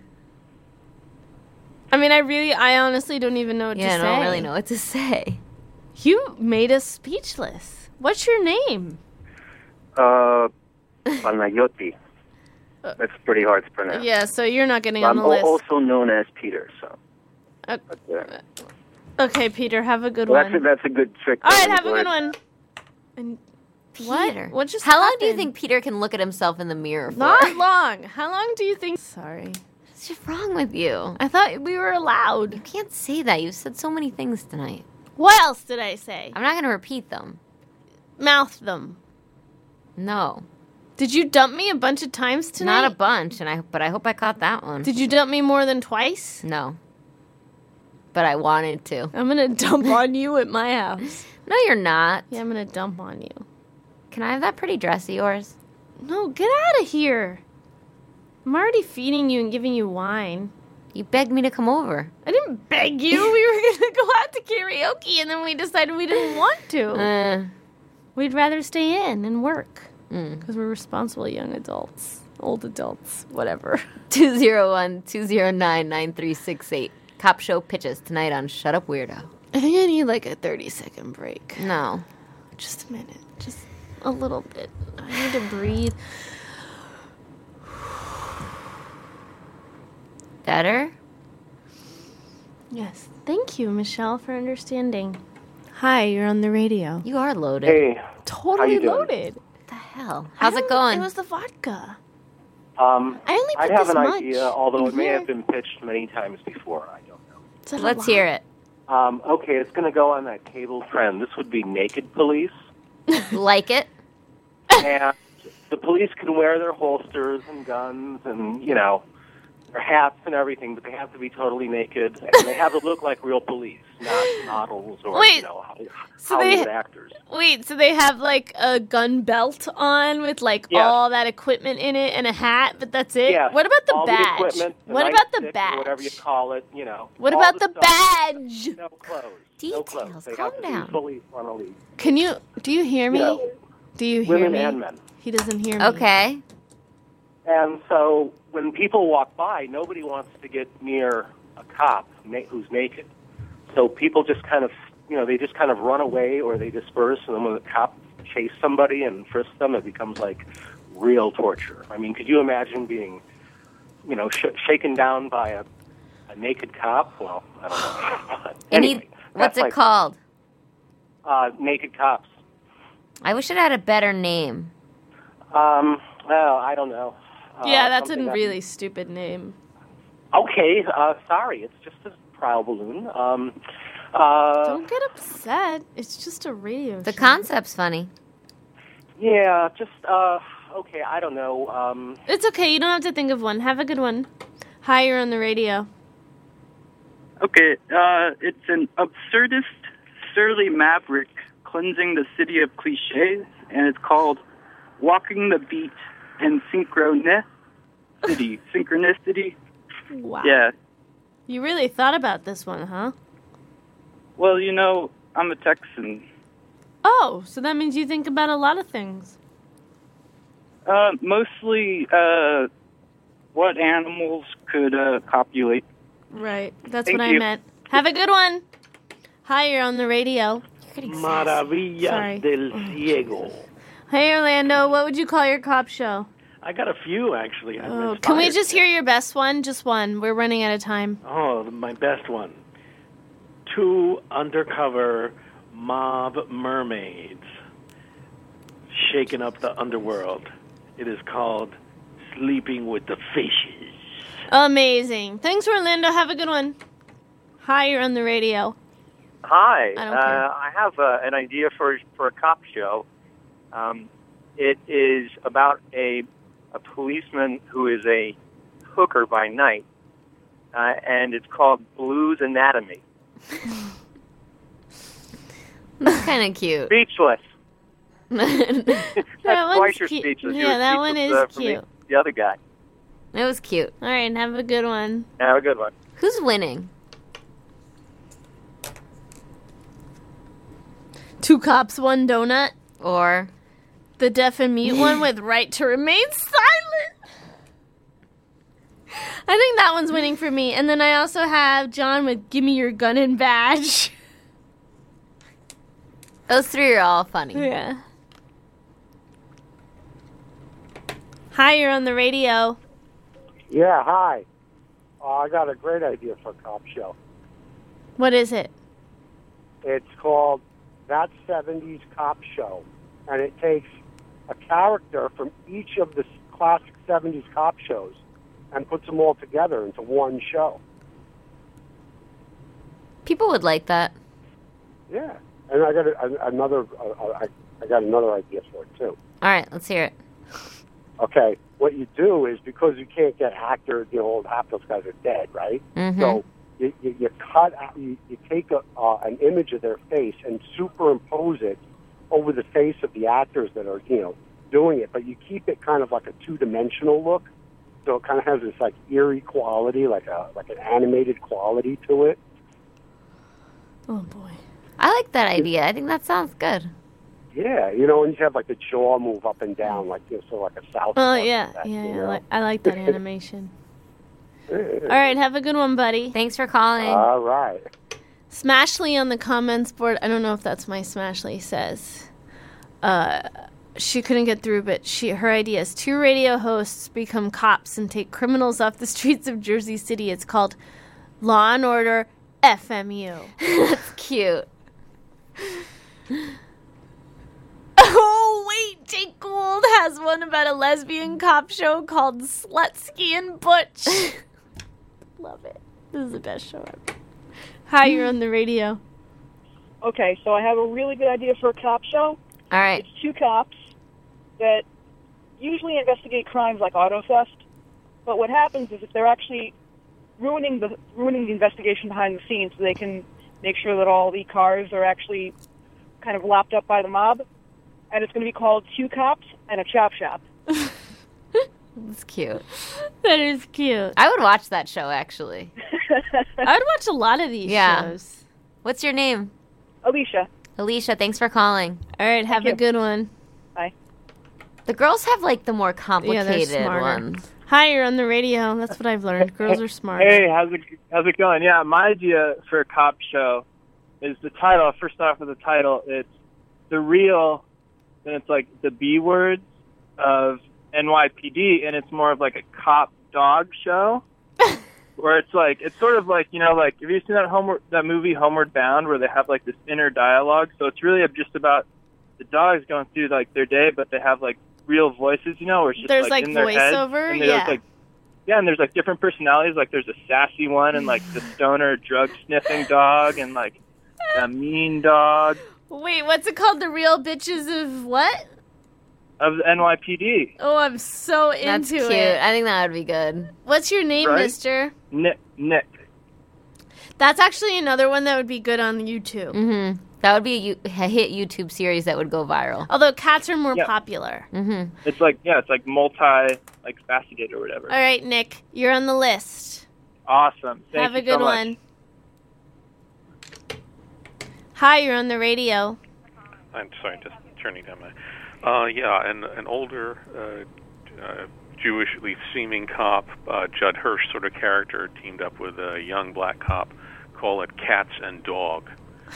I mean, I really, I honestly don't even know what Yeah, to I say. don't really know what to say. You made us speechless. What's your name? Uh, Panayoti. That's pretty hard to pronounce. Yeah, so you're not getting I'm on the list. also known as Peter, so. Uh, But, uh, Okay, Peter, have a good well, one. that's, a, that's a good trick. All right, though, have a Lord. good one. And Peter. what? What just How long do you happened? think Peter can look at himself in the mirror for? Not long. How long do you think? Sorry. What's wrong with you? I thought we were allowed. You can't say that. You've said so many things tonight. What else did I say? I'm not going to repeat them. Mouth them. No. Did you dump me a bunch of times tonight? Not a bunch, and I but I hope I caught that one. Did you dump me more than twice? No. But I wanted to. I'm gonna dump on you at my house. No, you're not. Yeah, I'm gonna dump on you. Can I have that pretty dress of yours? No, get out of here. I'm already feeding you and giving you wine. You begged me to come over. I didn't beg you. We were gonna go out to karaoke, and then we decided we didn't want to. Uh, We'd rather stay in and work mm. because we're responsible young adults, old adults, whatever. two oh one, two oh nine, nine three six eight. Cop show pitches tonight on Shut Up Weirdo. I think I need like a thirty second break. No. Just a minute. Just a little bit. I need to breathe. Better? Yes. Thank you, Michelle, for understanding. Hi, you're on the radio. You are loaded. Hey. Totally you doing? loaded. What the hell? I How's it don't- going? It was the vodka. Um, I only put have this an much idea, although it in may here. have been pitched many times before. I don't Is that a Let's lot? hear it. Um, okay, it's going to go on that cable trend. This would be naked police. Like it? And the police can wear their holsters and guns and, you know, their hats and everything, but they have to be totally naked. And they have to look like real police, not models or, Wait, you know, Hollywood so they- actors. Wait, so they have like a gun belt on with like Yeah. all that equipment in it and a hat, but that's it? Yeah, What about the all badge? The equipment, the what night about the stick, or badge? whatever you call it, you know. What all about the, stuff. badge? No clothes. Details. No clothes. They Calm have to down. Be fully frontally. Can you, do you hear me? You know, do you hear women me? and men. He doesn't hear me. Okay. And so when people walk by, nobody wants to get near a cop na- who's naked. So people just kind of, you know, they just kind of run away or they disperse. And then when the cop chase somebody and frisk them, it becomes like real torture. I mean, could you imagine being, you know, sh- shaken down by a, a naked cop? Well, I don't know. But Any, anyway, what's that's it my- called? Uh, naked cops. I wish it had a better name. Um, well, I don't know. Uh, Yeah, that's a something that- really stupid name. Okay, uh, sorry. It's just a trial balloon. Um, uh, Don't get upset. It's just a radio The show. concept's funny. yeah, just, uh, okay, I don't know. Um, It's okay. You don't have to think of one. Have a good one. Hi, you're on the radio. Okay, uh, it's an absurdist, surly maverick cleansing the city of cliches, and it's called Walking the Beat in Synchronicity. Synchronicity. Wow. Yeah. You really thought about this one, huh? Well, you know, I'm a Texan. Oh, so that means you think about a lot of things. Uh, mostly, uh, what animals could, uh, copulate. Right. That's Thank what I you. meant. Have a good one. Hi, you're on the radio. Maravillas Sorry. del Ciego. Hey, Orlando. What would you call your cop show? I got a few, actually. I'm Oh, can we inspired. just hear your best one? Just one. We're running out of time. Oh, my best one. Two undercover mob mermaids shaking up the underworld. It is called Sleeping with the Fishes. Amazing. Thanks, Orlando. Have a good one. Hi, you're on the radio. Hi, I uh, don't care. I have uh, an idea for for a cop show. Um, it is about a a policeman who is a hooker by night, uh, and it's called Blues Anatomy. That's kind of cute. Speechless. That That's one's twice your cute. speechless. You Yeah, were that one speechless, is uh, for me, cute. The other guy. It was cute. All right, have a good one. Have a good one. Who's winning? Two cops, one donut. Or the deaf and mute one with right to remain silent. I think that one's winning for me. And then I also have John with Gimme Your Gun and Badge. Those three are all funny. Yeah. Hi, you're on the radio. Yeah, hi. Uh, I got a great idea for a cop show. What is it? It's called That seventies Cop Show. And it takes a character from each of the classic seventies cop shows and puts them all together into one show. People would like that. Yeah. And I got a, a, another uh, I, I got another idea for it, too. All right, let's hear it. Okay, what you do is, because you can't get actors, you know, half those guys are dead, right? Mhm. So you, you, you cut out, you, you take a, uh, an image of their face and superimpose it over the face of the actors that are, you know, doing it, but you keep it kind of like a two-dimensional look, so it kind of has this like eerie quality, like a like an animated quality to it. Oh boy, I like that idea. I think that sounds good. Yeah, you know, and you have like the jaw move up and down, like you know, so like a south. Oh, yeah. effect, Yeah, you yeah. I know? like, I like that animation. Yeah. All right, have a good one, buddy. Thanks for calling. All right. Smashly on the comments board. I don't know if that's my Smashly says. Uh, she couldn't get through, but she her idea is two radio hosts become cops and take criminals off the streets of Jersey City. It's called Law and Order F M U. That's cute. Oh, wait, Jake Gould has one about a lesbian cop show called Slutsky and Butch. Love it. This is the best show ever. Hi, you're on the radio. Okay, so I have a really good idea for a cop show. All right. It's two cops that usually investigate crimes like auto theft, but what happens is if they're actually ruining the ruining the investigation behind the scenes, so they can make sure that all the cars are actually kind of lapped up by the mob, and it's going to be called Two Cops and a Chop Shop. That's cute. That is cute. I would watch that show, actually. I would watch a lot of these Yeah. shows. What's your name? Alicia. Alicia, thanks for calling. All right, have a good one. Bye. The girls have, like, the more Yeah, they're complicated smarter. ones. Hi, you're on the radio. That's what I've learned. Girls are smart. Hey, how's it how's it going? Yeah, my idea for a cop show is the title. First off, with the title, it's the real, then it's like the B words of N Y P D, and it's more of like a cop dog show, where it's like it's sort of like you know like have you seen that homeward that movie Homeward Bound where they have like this inner dialogue? So it's really just about the dogs going through like their day, but they have like real voices, you know, where it's just There's, like, like, in their head, voiceover? and there's Yeah. like yeah, and there's like different personalities. Like there's a sassy one, and like the stoner drug sniffing dog, and like a mean dog Wait, what's it called? The Real Bitches of what? of the N Y P D. Oh, I'm so into That's cute. it. I think that would be good. What's your name, Right? mister? Nick. Nick. That's actually another one that would be good on YouTube. Mm-hmm. That would be a, you- a hit YouTube series that would go viral. Although cats are more Yeah. popular. Mm-hmm. It's like yeah, it's like multi like faceted or whatever. All right, Nick, you're on the list. Awesome. Thank Have you a good so much. one. Hi, you're on the radio. I'm sorry, just turning down my. Uh, yeah, an an older uh, uh, Jewish-ly seeming cop, uh, Judd Hirsch sort of character, teamed up with a young black cop. Call it Cats and Dog.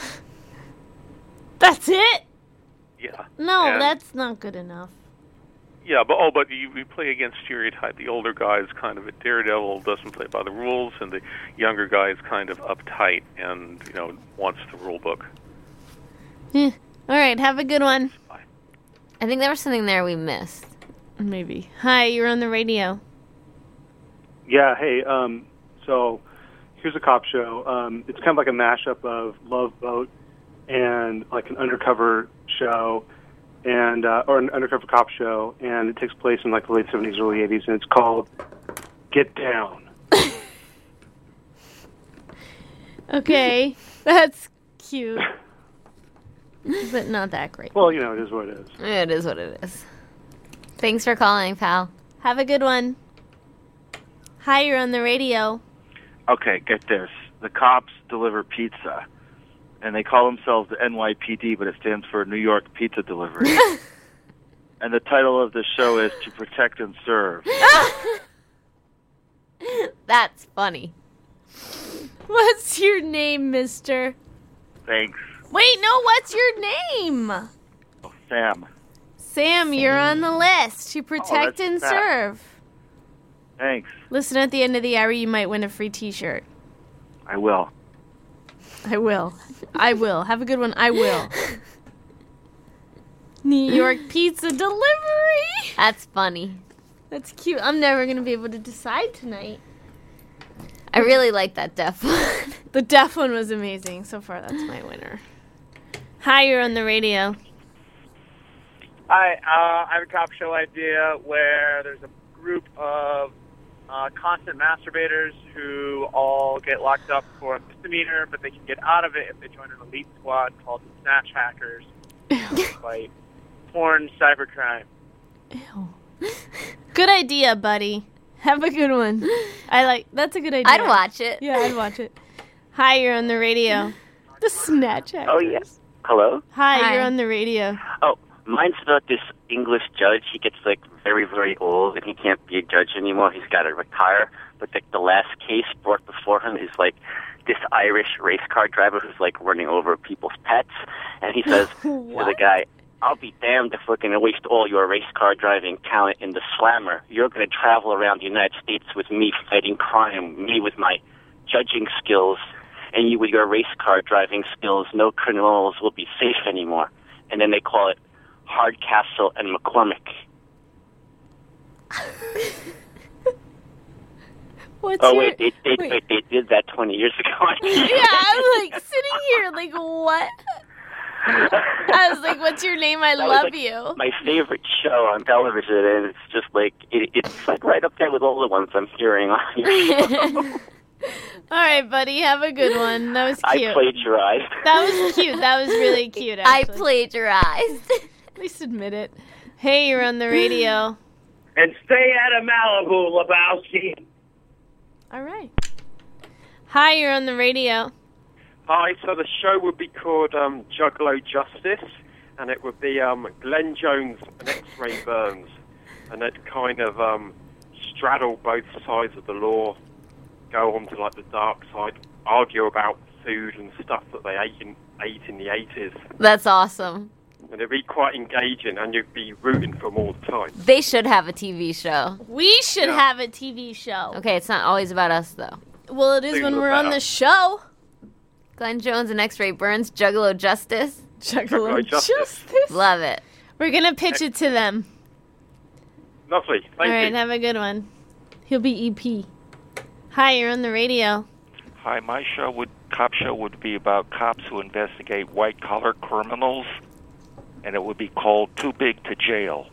That's it? Yeah. No, And- that's not good enough. Yeah, but oh, but you, you play against stereotype. The older guy is kind of a daredevil, doesn't play by the rules, and the younger guy is kind of uptight and you know wants the rule book. Yeah. All right, have a good one. I think there was something there we missed. Maybe. Hi, you're on the radio. Yeah, hey, um, so here's a cop show. Um, it's kind of like a mashup of Love Boat and like an undercover show, and uh, or an undercover cop show, and it takes place in like the late seventies, early eighties, and it's called Get Down. Okay, that's cute. But not that great. Well, you know, it is what it is. It is what it is. Thanks for calling, pal. Have a good one. Hi, you're on the radio. Okay, get this. The cops deliver pizza, and they call themselves the N Y P D, but it stands for New York Pizza Delivery. And the title of the show is To Protect and Serve. That's funny. What's your name, mister? Thanks, Wait, no, what's your name? Sam. Sam, you're on the list. To protect that's and Sam. serve. Thanks. Listen, at the end of the hour, you might win a free t-shirt. I will. I will. I will. Have a good one. I will. New York Pizza Delivery. That's funny. That's cute. I'm never going to be able to decide tonight. I really like that deaf one. The deaf one was amazing. So far, that's my winner. Hi, you're on the radio. Hi, uh, I have a cop show idea where there's a group of uh, constant masturbators who all get locked up for a misdemeanor, but they can get out of it if they join an elite squad called the Snatch Hackers. Fight porn cybercrime. Good idea, buddy. Have a good one. I like. That's a good idea. I'd watch it. Yeah, I'd watch it. Hi, you're on the radio. The Snatch Hackers. Oh, yes. Hello? Hi, Hi. you're on the radio. Oh, mine's about this English judge. He gets, like, very, very old, and he can't be a judge anymore. He's got to retire. But, like, the last case brought before him is, like, this Irish race car driver who's, like, running over people's pets. And he says to the guy, I'll be damned if we're going to waste all your race car driving talent in the slammer. You're going to travel around the United States with me fighting crime, me with my judging skills, and you, with your race car driving skills, no criminals will be safe anymore. And then they call it Hardcastle and McCormick. What's oh, your, wait, they, they, wait. wait, they did that twenty years ago. Yeah, I'm like sitting here like, what? I was like, what's your name? I That was, love like, you. My favorite show on television, and it's just like, it, it's like right up there with all the ones I'm hearing on your show. All right, buddy, have a good one. That was cute. I plagiarized. That was cute. That was really cute, actually. I plagiarized. At least admit it. Hey, you're on the radio. And stay out of Malibu, Lebowski. All right. Hi, you're on the radio. Hi, so the show would be called um, Juggalo Justice, and it would be um, Glenn Jones and X-Ray Burns, and they'd kind of um, straddle both sides of the law, go on to like the dark side, argue about food and stuff that they ate in, ate in the eighties. That's awesome. And it'd be quite engaging, and you'd be rooting for them all the time. They should have a T V show. We should Yeah. have a T V show. Okay, it's not always about us, though. Well, it is Things when are we're on better. the show. Glenn Jones and X-Ray Burns, Juggalo Justice. Juggalo Juggalo Justice. Justice. Love it. We're going to pitch it to them. Lovely. Thank All right, you. have a good one. He'll be E P. Hi, you're on the radio. Hi, my show would cop show would be about cops who investigate white collar criminals, and it would be called Too Big to Jail.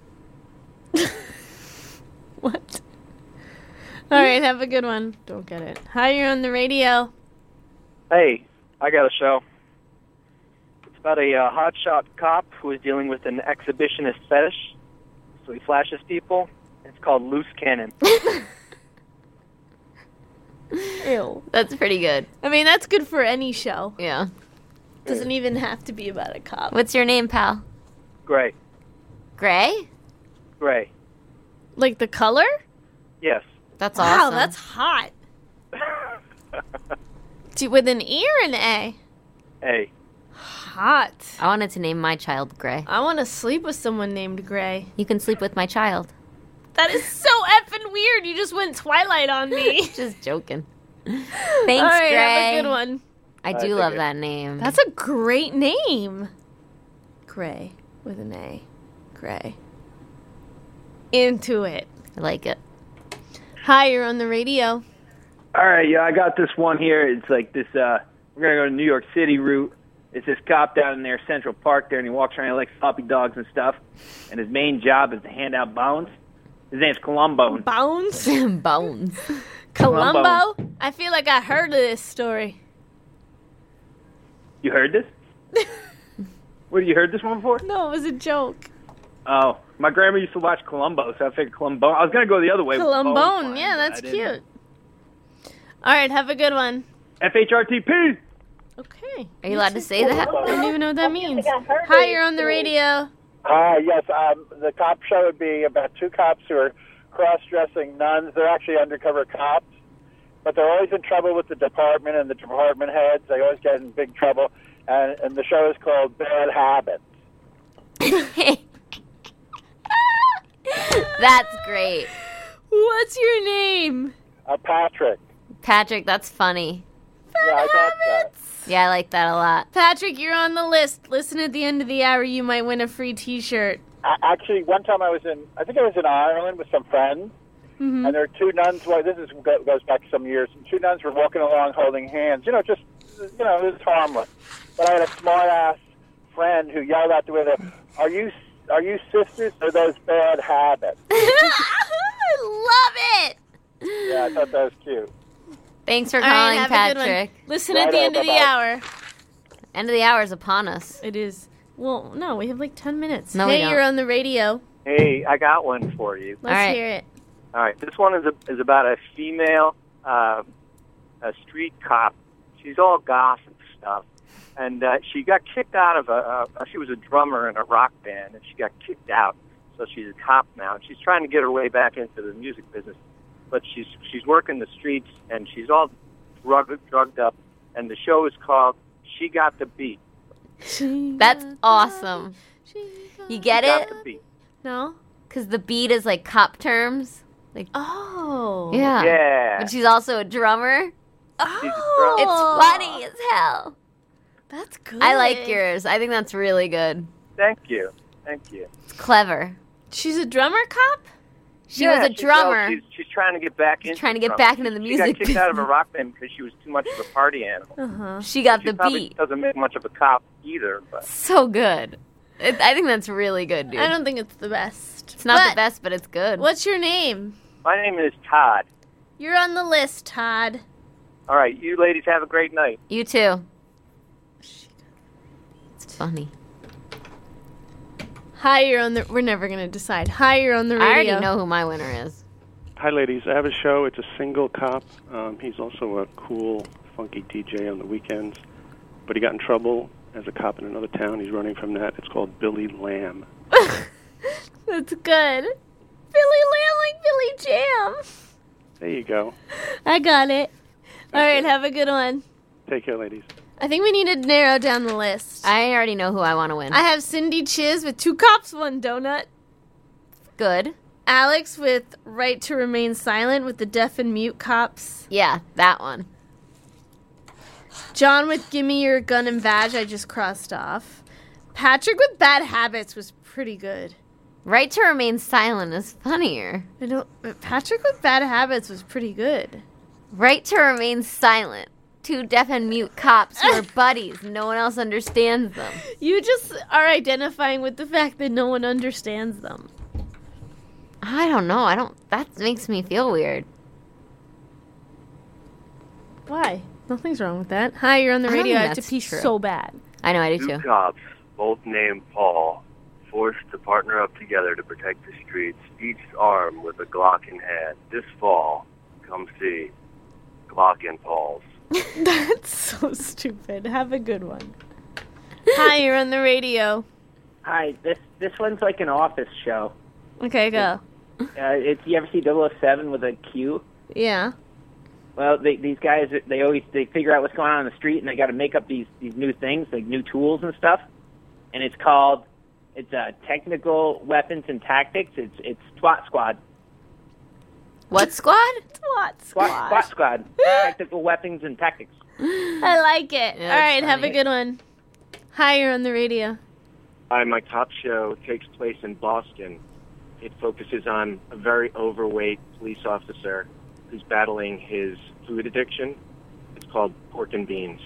What? All right, have a good one. Don't get it. Hi, you're on the radio. Hey, I got a show. It's about a uh, hotshot cop who is dealing with an exhibitionist fetish. So he flashes people. It's called Loose Cannon. Ew. That's pretty good. I mean, that's good for any show. Yeah. Doesn't even have to be about a cop. What's your name, pal? Gray. Gray? Gray. Like the color? Yes. That's wow, awesome. that's hot. Do, with an E or an A? A. Hot. I wanted to name my child Gray. I want to sleep with someone named Gray. You can sleep with my child. That is so effing weird. You just went Twilight on me. Just joking. Thanks, All right, Gray. have a good one. I Uh, do take love it. that name. That's a great name. Gray with an A. Gray. Into it. I like it. Hi, you're on the radio. All right, yeah, I got this one here. It's like this, uh, we're going to go to New York City route. It's this cop down in there, Central Park there, and he walks around, he likes puppy dogs and stuff. And his main job is to hand out bones. His name's Columbo. Bones? Bones. Columbo? Columbo. I feel like I heard of this story. You heard this? What, you heard this one before? No, it was a joke. Oh, my grandma used to watch Columbo, so I figured Columbo. I was going to go the other way. with bones Colombone. flying, Yeah, but that's I didn't. cute. All right, have a good one. F H R T P. Okay. Are you allowed to say that? I don't even know what that means. Hi, you're on the radio. Uh, yes, um, the cop show would be about two cops who are cross-dressing nuns. They're actually undercover cops, but they're always in trouble with the department and the department heads. They always get in big trouble, and, and the show is called Bad Habits. That's great. What's your name? Uh, Patrick. Patrick, that's funny. Yeah, I thought that. Yeah, I like that a lot. Patrick, you're on the list. Listen at the end of the hour. You might win a free T-shirt. I, actually, one time I was in, I think I was in Ireland with some friends, Mhm. and there were two nuns. Well, this is go- goes back some years. And two nuns were walking along holding hands. You know, just you know, it was harmless. But I had a smart ass friend who yelled out the window, "Are you are you sisters or those bad habits?" I love it. Yeah, I thought that was cute. Thanks for All right, calling, have a good one. Patrick. Listen at the end of the hour. End of the hour is upon us. It is. Well, no, we have like ten minutes. No, we hey, don't. you're on the radio. Hey, I got one for you. Let's hear it. All right, this one is a, is about a female, uh, a street cop. She's all goth and stuff, and uh, she got kicked out of a. Uh, she was a drummer in a rock band, and she got kicked out. So she's a cop now, and she's trying to get her way back into the music business. But she's she's working the streets, and she's all drugged drugged up. And the show is called "She Got the Beat." That's awesome. You get She got it? the beat. No? Because the beat is like cop terms. Like Oh. Yeah. Yeah. But she's also a drummer. Oh, It's funny as hell. That's good. I like yours. I think that's really good. Thank you. Thank you. It's clever. She's a drummer cop? She Yeah, was a she's- drummer. well, she's, she's trying to get back into trying to get drumming. back into the She music got kicked out of a business. rock band because she was too much of a party animal. Uh-huh. She got She the probably beat. doesn't make much of a cop either. But So good. It, I think that's really good, dude. I don't think it's the best. It's not But the best, but it's good. What's your name? my name is Todd. You're on the list, Todd. All right, you ladies have a great night. You too. It's funny. Hi, you're on the... We're never going to decide. Hi, you're on the radio. I already know who my winner is. Hi, ladies. I have a show. It's a single cop. Um, he's also a cool, funky D J on the weekends. But he got in trouble as a cop in another town. He's running from that. It's called Billy Lamb. That's good. Billy Lamb like Billy Jam. There you go. I got it. All right, have a good one. Take care, ladies. I think we need to narrow down the list. I already know who I want to win. I have Cindy Chiz with two cops, one donut. Good. Alex with Right to Remain Silent with the deaf and mute cops. Yeah, that one. John with Gimme Your Gun and Badge, I just crossed off. Patrick with Bad Habits was pretty good. Right to Remain Silent is funnier. I don't. but Patrick with Bad Habits was pretty good. Right to Remain Silent. Two deaf and mute cops who are buddies. No one else understands them. You just are identifying with the fact that no one understands them. I don't know. I don't. That makes me feel weird. Why? Nothing's wrong with that. Hi, you're on the I don't radio. I think have to that's pee true. so bad. I know. I do Two too. cops, both named Paul, forced to partner up together to protect the streets, each armed with a Glock in hand. This fall, come see Glock and Paul's. That's so stupid. Have a good one. Hi, you're on the radio. Hi, this this one's like an office show. Okay, go. Uh, it's you ever see double oh seven with a Q? Yeah. Well, they, these guys, they always they figure out what's going on in the street, and they got to make up these these new things, like new tools and stuff. And it's called it's uh, Technical Weapons and Tactics. It's it's SWAT Squad. What squad? SWAT SWAT, Squad. SWAT Squad. Technical Weapons and Tactics. I like it. Yeah, All right, that's have a funny. good one. Hi, you're on the radio. Hi, my cop show takes place in Boston. It focuses on a very overweight police officer who's battling his food addiction. It's called Pork and Beans.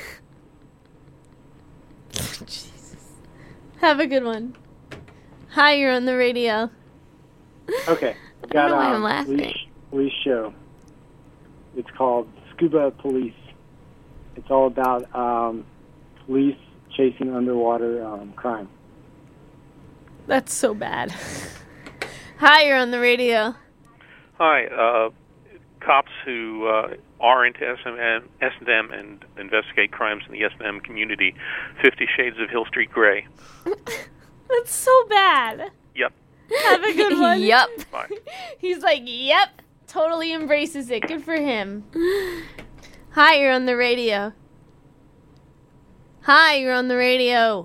Have a good one. Hi, you're on the radio. Okay, I've I got don't know why a I'm laughing. police, police show. It's called Scuba Police. It's all about um, police chasing underwater um, crime. That's so bad. Hi, you're on the radio. Hi, uh, cops who uh, are into S and M, S and M and investigate crimes in the S and M community. Fifty Shades of Hill Street Grey. That's so bad. Yep. Have a good one. Yep. Bye. He's like, yep. Totally embraces it. Good for him. Hi, you're on the radio. Hi, you're on the radio.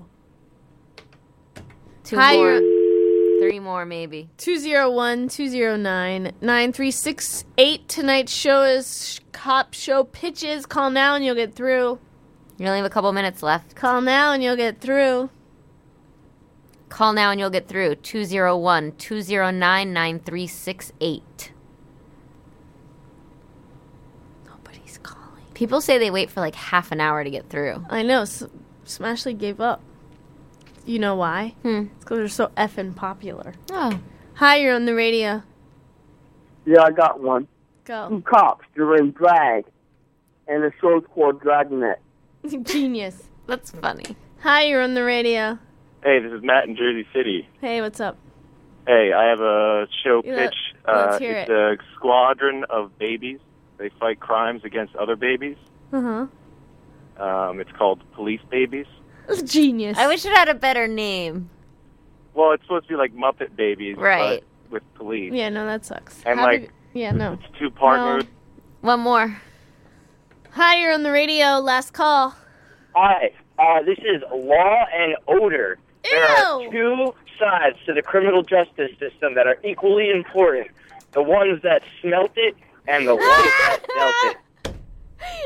Two Hi, more. you're- Three more, maybe. two oh one, two oh nine, nine three six eight. Tonight's show is Cop Show Pitches. Call now and you'll get through. You only have a couple minutes left. Call now and you'll get through. Call now and you'll get through. two oh one, two oh nine, nine three six eight. Nobody's calling. People say they wait for like half an hour to get through. I know. S- Smashley gave up. You know why? Hmm. It's because they're so effing popular. Oh. Hi, you're on the radio. Yeah, I got one. Go. Two cops, they're in drag, and the show's called Dragnet. Genius. That's funny. Hi, you're on the radio. Hey, this is Matt in Jersey City. Hey, what's up? Hey, I have a show Yeah, pitch. let's Uh, hear it's it. a squadron of babies. They fight crimes against other babies. Uh huh. Um, it's called Police Babies. Genius. I wish it had a better name. Well, it's supposed to be like Muppet Babies, Right. but with police. Yeah, no, that sucks. And Have a like, g- yeah, no. it's two partnered. One more. Hi, you're on the radio. Last call. Hi, uh, this is Law and Odor. There are Ew. two sides to the criminal justice system that are equally important. The ones that smelt it and the ones that felt it.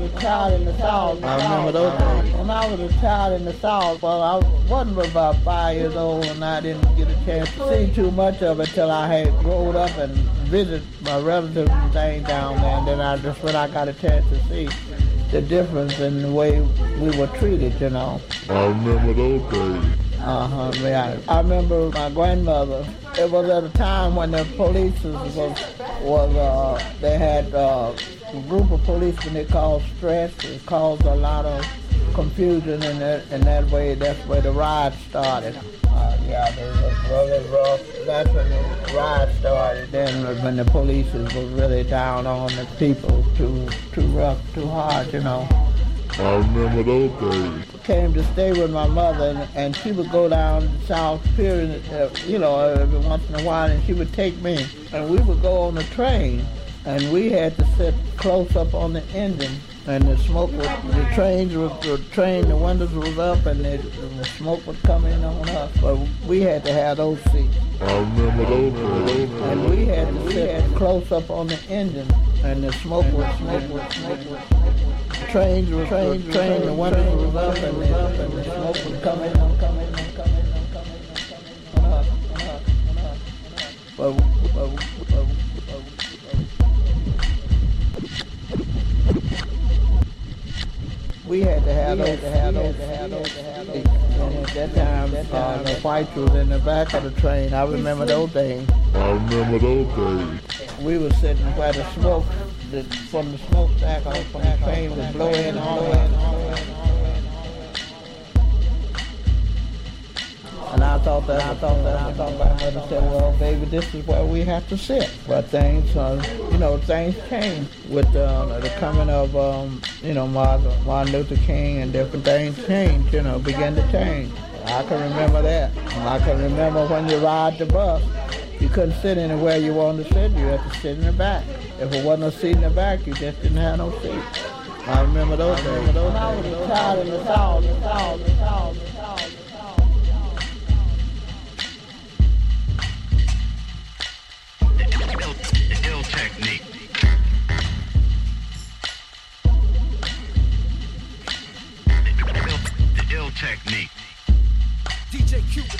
was a child in the South, I remember those days. When I was a child in the South, well, I wasn't but about five years old, and I didn't get a chance to see too much of it till I had grown up and visited my relatives and things down there, and then I just when I got a chance to see the difference in the way we were treated, you know. I remember those days. Uh-huh, yeah. I remember my grandmother. It was at a time when the police was, was uh, they had uh, a group of policemen they called stress. It caused a lot of confusion, and that, in that way, that's where the riot started. Uh, yeah, they was really rough. That's when the riot started. Then when the police was really down on the people, too, too rough, too hard, you know. I remember those days. Came to stay with my mother, and, and she would go down South Pier, uh, you know, every once in a while, and she would take me, and we would go on the train, and we had to sit close up on the engine, and the smoke would, the trains would, the train, the windows was up, and the, the smoke would come in on us, but we had to have those seats. I remember those days. And we had to sit close up on the engine, and the smoke would, smoke would, smoke would, trains were trains, train, the windows was up, and the, and the smoke would come in, come in, come in, come in, come in, on us, on us, on us. But, but, but, we had to have those, to have those, to have those, to have those. And at that time, uh, the whites was in the back of the train. I remember those days. I remember those days. We were sitting where the smoke, the, from the smokestack on from the train would blow in all the way, all the way, all the way. And I thought that, I thought that, I thought my mother said, well, baby, this is where we have to sit. But things, uh, you know, things changed with uh, the coming of, um, you know, Martin, Martin Luther King, and different things changed, you know, began to change. I can remember that. I can remember when you ride the bus, you couldn't sit anywhere you wanted to sit. You had to sit in the back. If it wasn't a seat in the back, you just didn't have no seat. I remember those days. When I was a child in the South, the South, the South, the South. The ill technique. The ill technique. D J Cupid.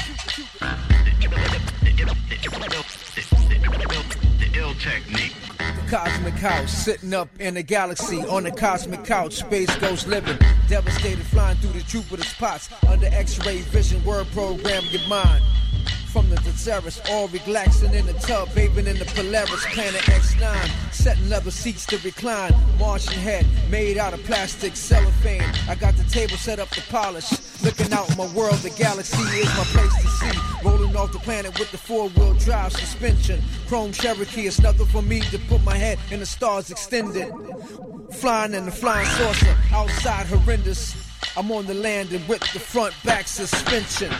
The ill technique. The cosmic house, sitting up in the galaxy on the cosmic couch, space ghost living, devastated, flying through the Jupiter's pots, under X-ray vision, word program your mind. From the Thesaurus, all relaxing in the tub, bathing in the Polaris, planet X nine, setting leather seats to recline, Martian head, made out of plastic, cellophane, I got the table set up to polish, looking out my world, the galaxy is my place to see, rolling off the planet with the four-wheel drive suspension, chrome Cherokee, it's nothing for me to put my head in the stars extended, flying in the flying saucer, outside horrendous, I'm on the landing with the front back suspension.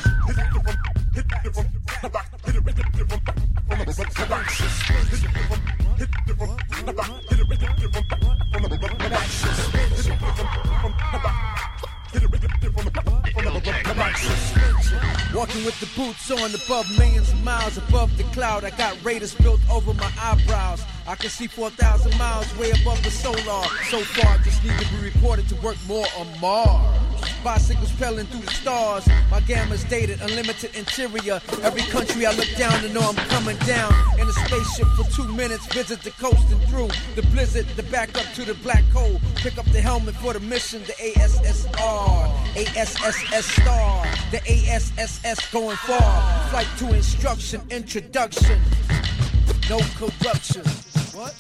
Walking with the boots on above millions of miles above the cloud. I got radars built over my eyebrows. I can see four thousand miles way above the solar. So far, just need to be reported to work more on Mars. Bicycles pelling through the stars. My gamma's dated, unlimited interior. Every country I look down to know I'm coming down. In a spaceship for two minutes, visit the coast and through the blizzard, the back up to the black hole. Pick up the helmet for the mission, the A S S R. A S S S star. The A S S S going far. Flight to instruction, introduction. No corruption. What?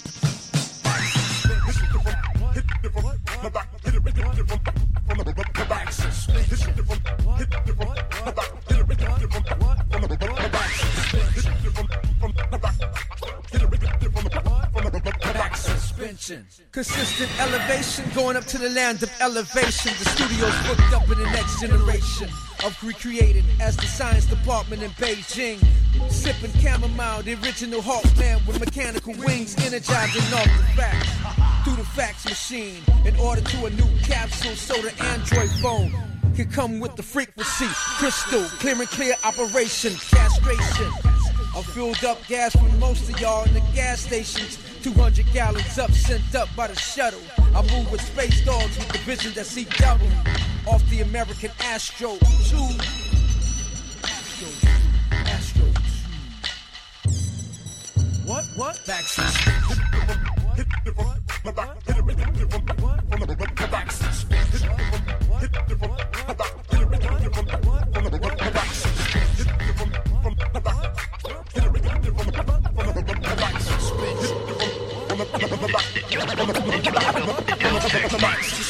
Consistent elevation, going up to the land of elevation. The studio's booked up in the next generation of recreating as the science department in Beijing. Sipping chamomile, the original Hawkman with mechanical wings, energizing off the facts through the fax machine in order to a new capsule so the Android phone can come with the frequency. Crystal, clear and clear operation, castration. I filled up gas for most of y'all in the gas stations. two hundred gallons up, sent up by the shuttle. I move with space dogs with the vision that see double. Off the American Astro two. Astro two. What? What? Backseat. Hit the front, my back, hit it, hit it from the front, from the backseat. Hit it from hit it from my back, hit it, hit it from the from the backseat. Hit it from from the back, hit it, hit it from the from the backseat. Hit it from the from the back, from the backseat.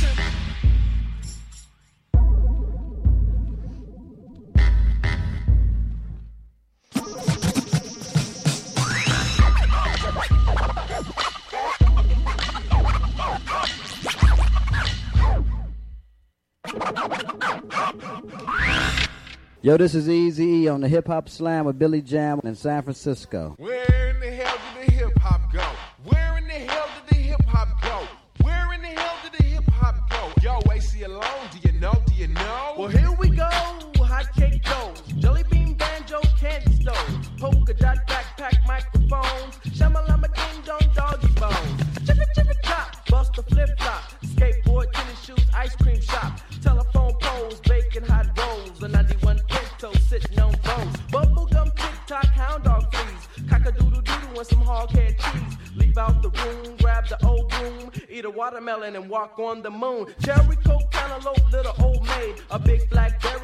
Yo, this is Eazy-E on the Hip Hop Slam with Billy Jam in San Francisco. Where in the hell did the hip hop go? Where in the hell did the hip hop go? Where in the hell did the hip hop go? Yo, A C alone, do you know? Do you know? Well, here we go. Hot cake goes. Jelly bean banjos, candy stove. Polka dot backpack microphones. Shamalama ding dong doggy bones. Chicka chicka chop, bust a flip flop. Skateboard, tennis shoes, ice cream shop. Telephone poles, baking hot rolls. A ninety-one Pinto sitting on bones. Bubblegum, tick-tock, hound dog fleas. Cock-a-doodle-doodle and some hog-head cheese. Leave out the room, grab the old broom. Eat a watermelon and walk on the moon. Cherry Coke, cantaloupe, little old maid. A big black berry.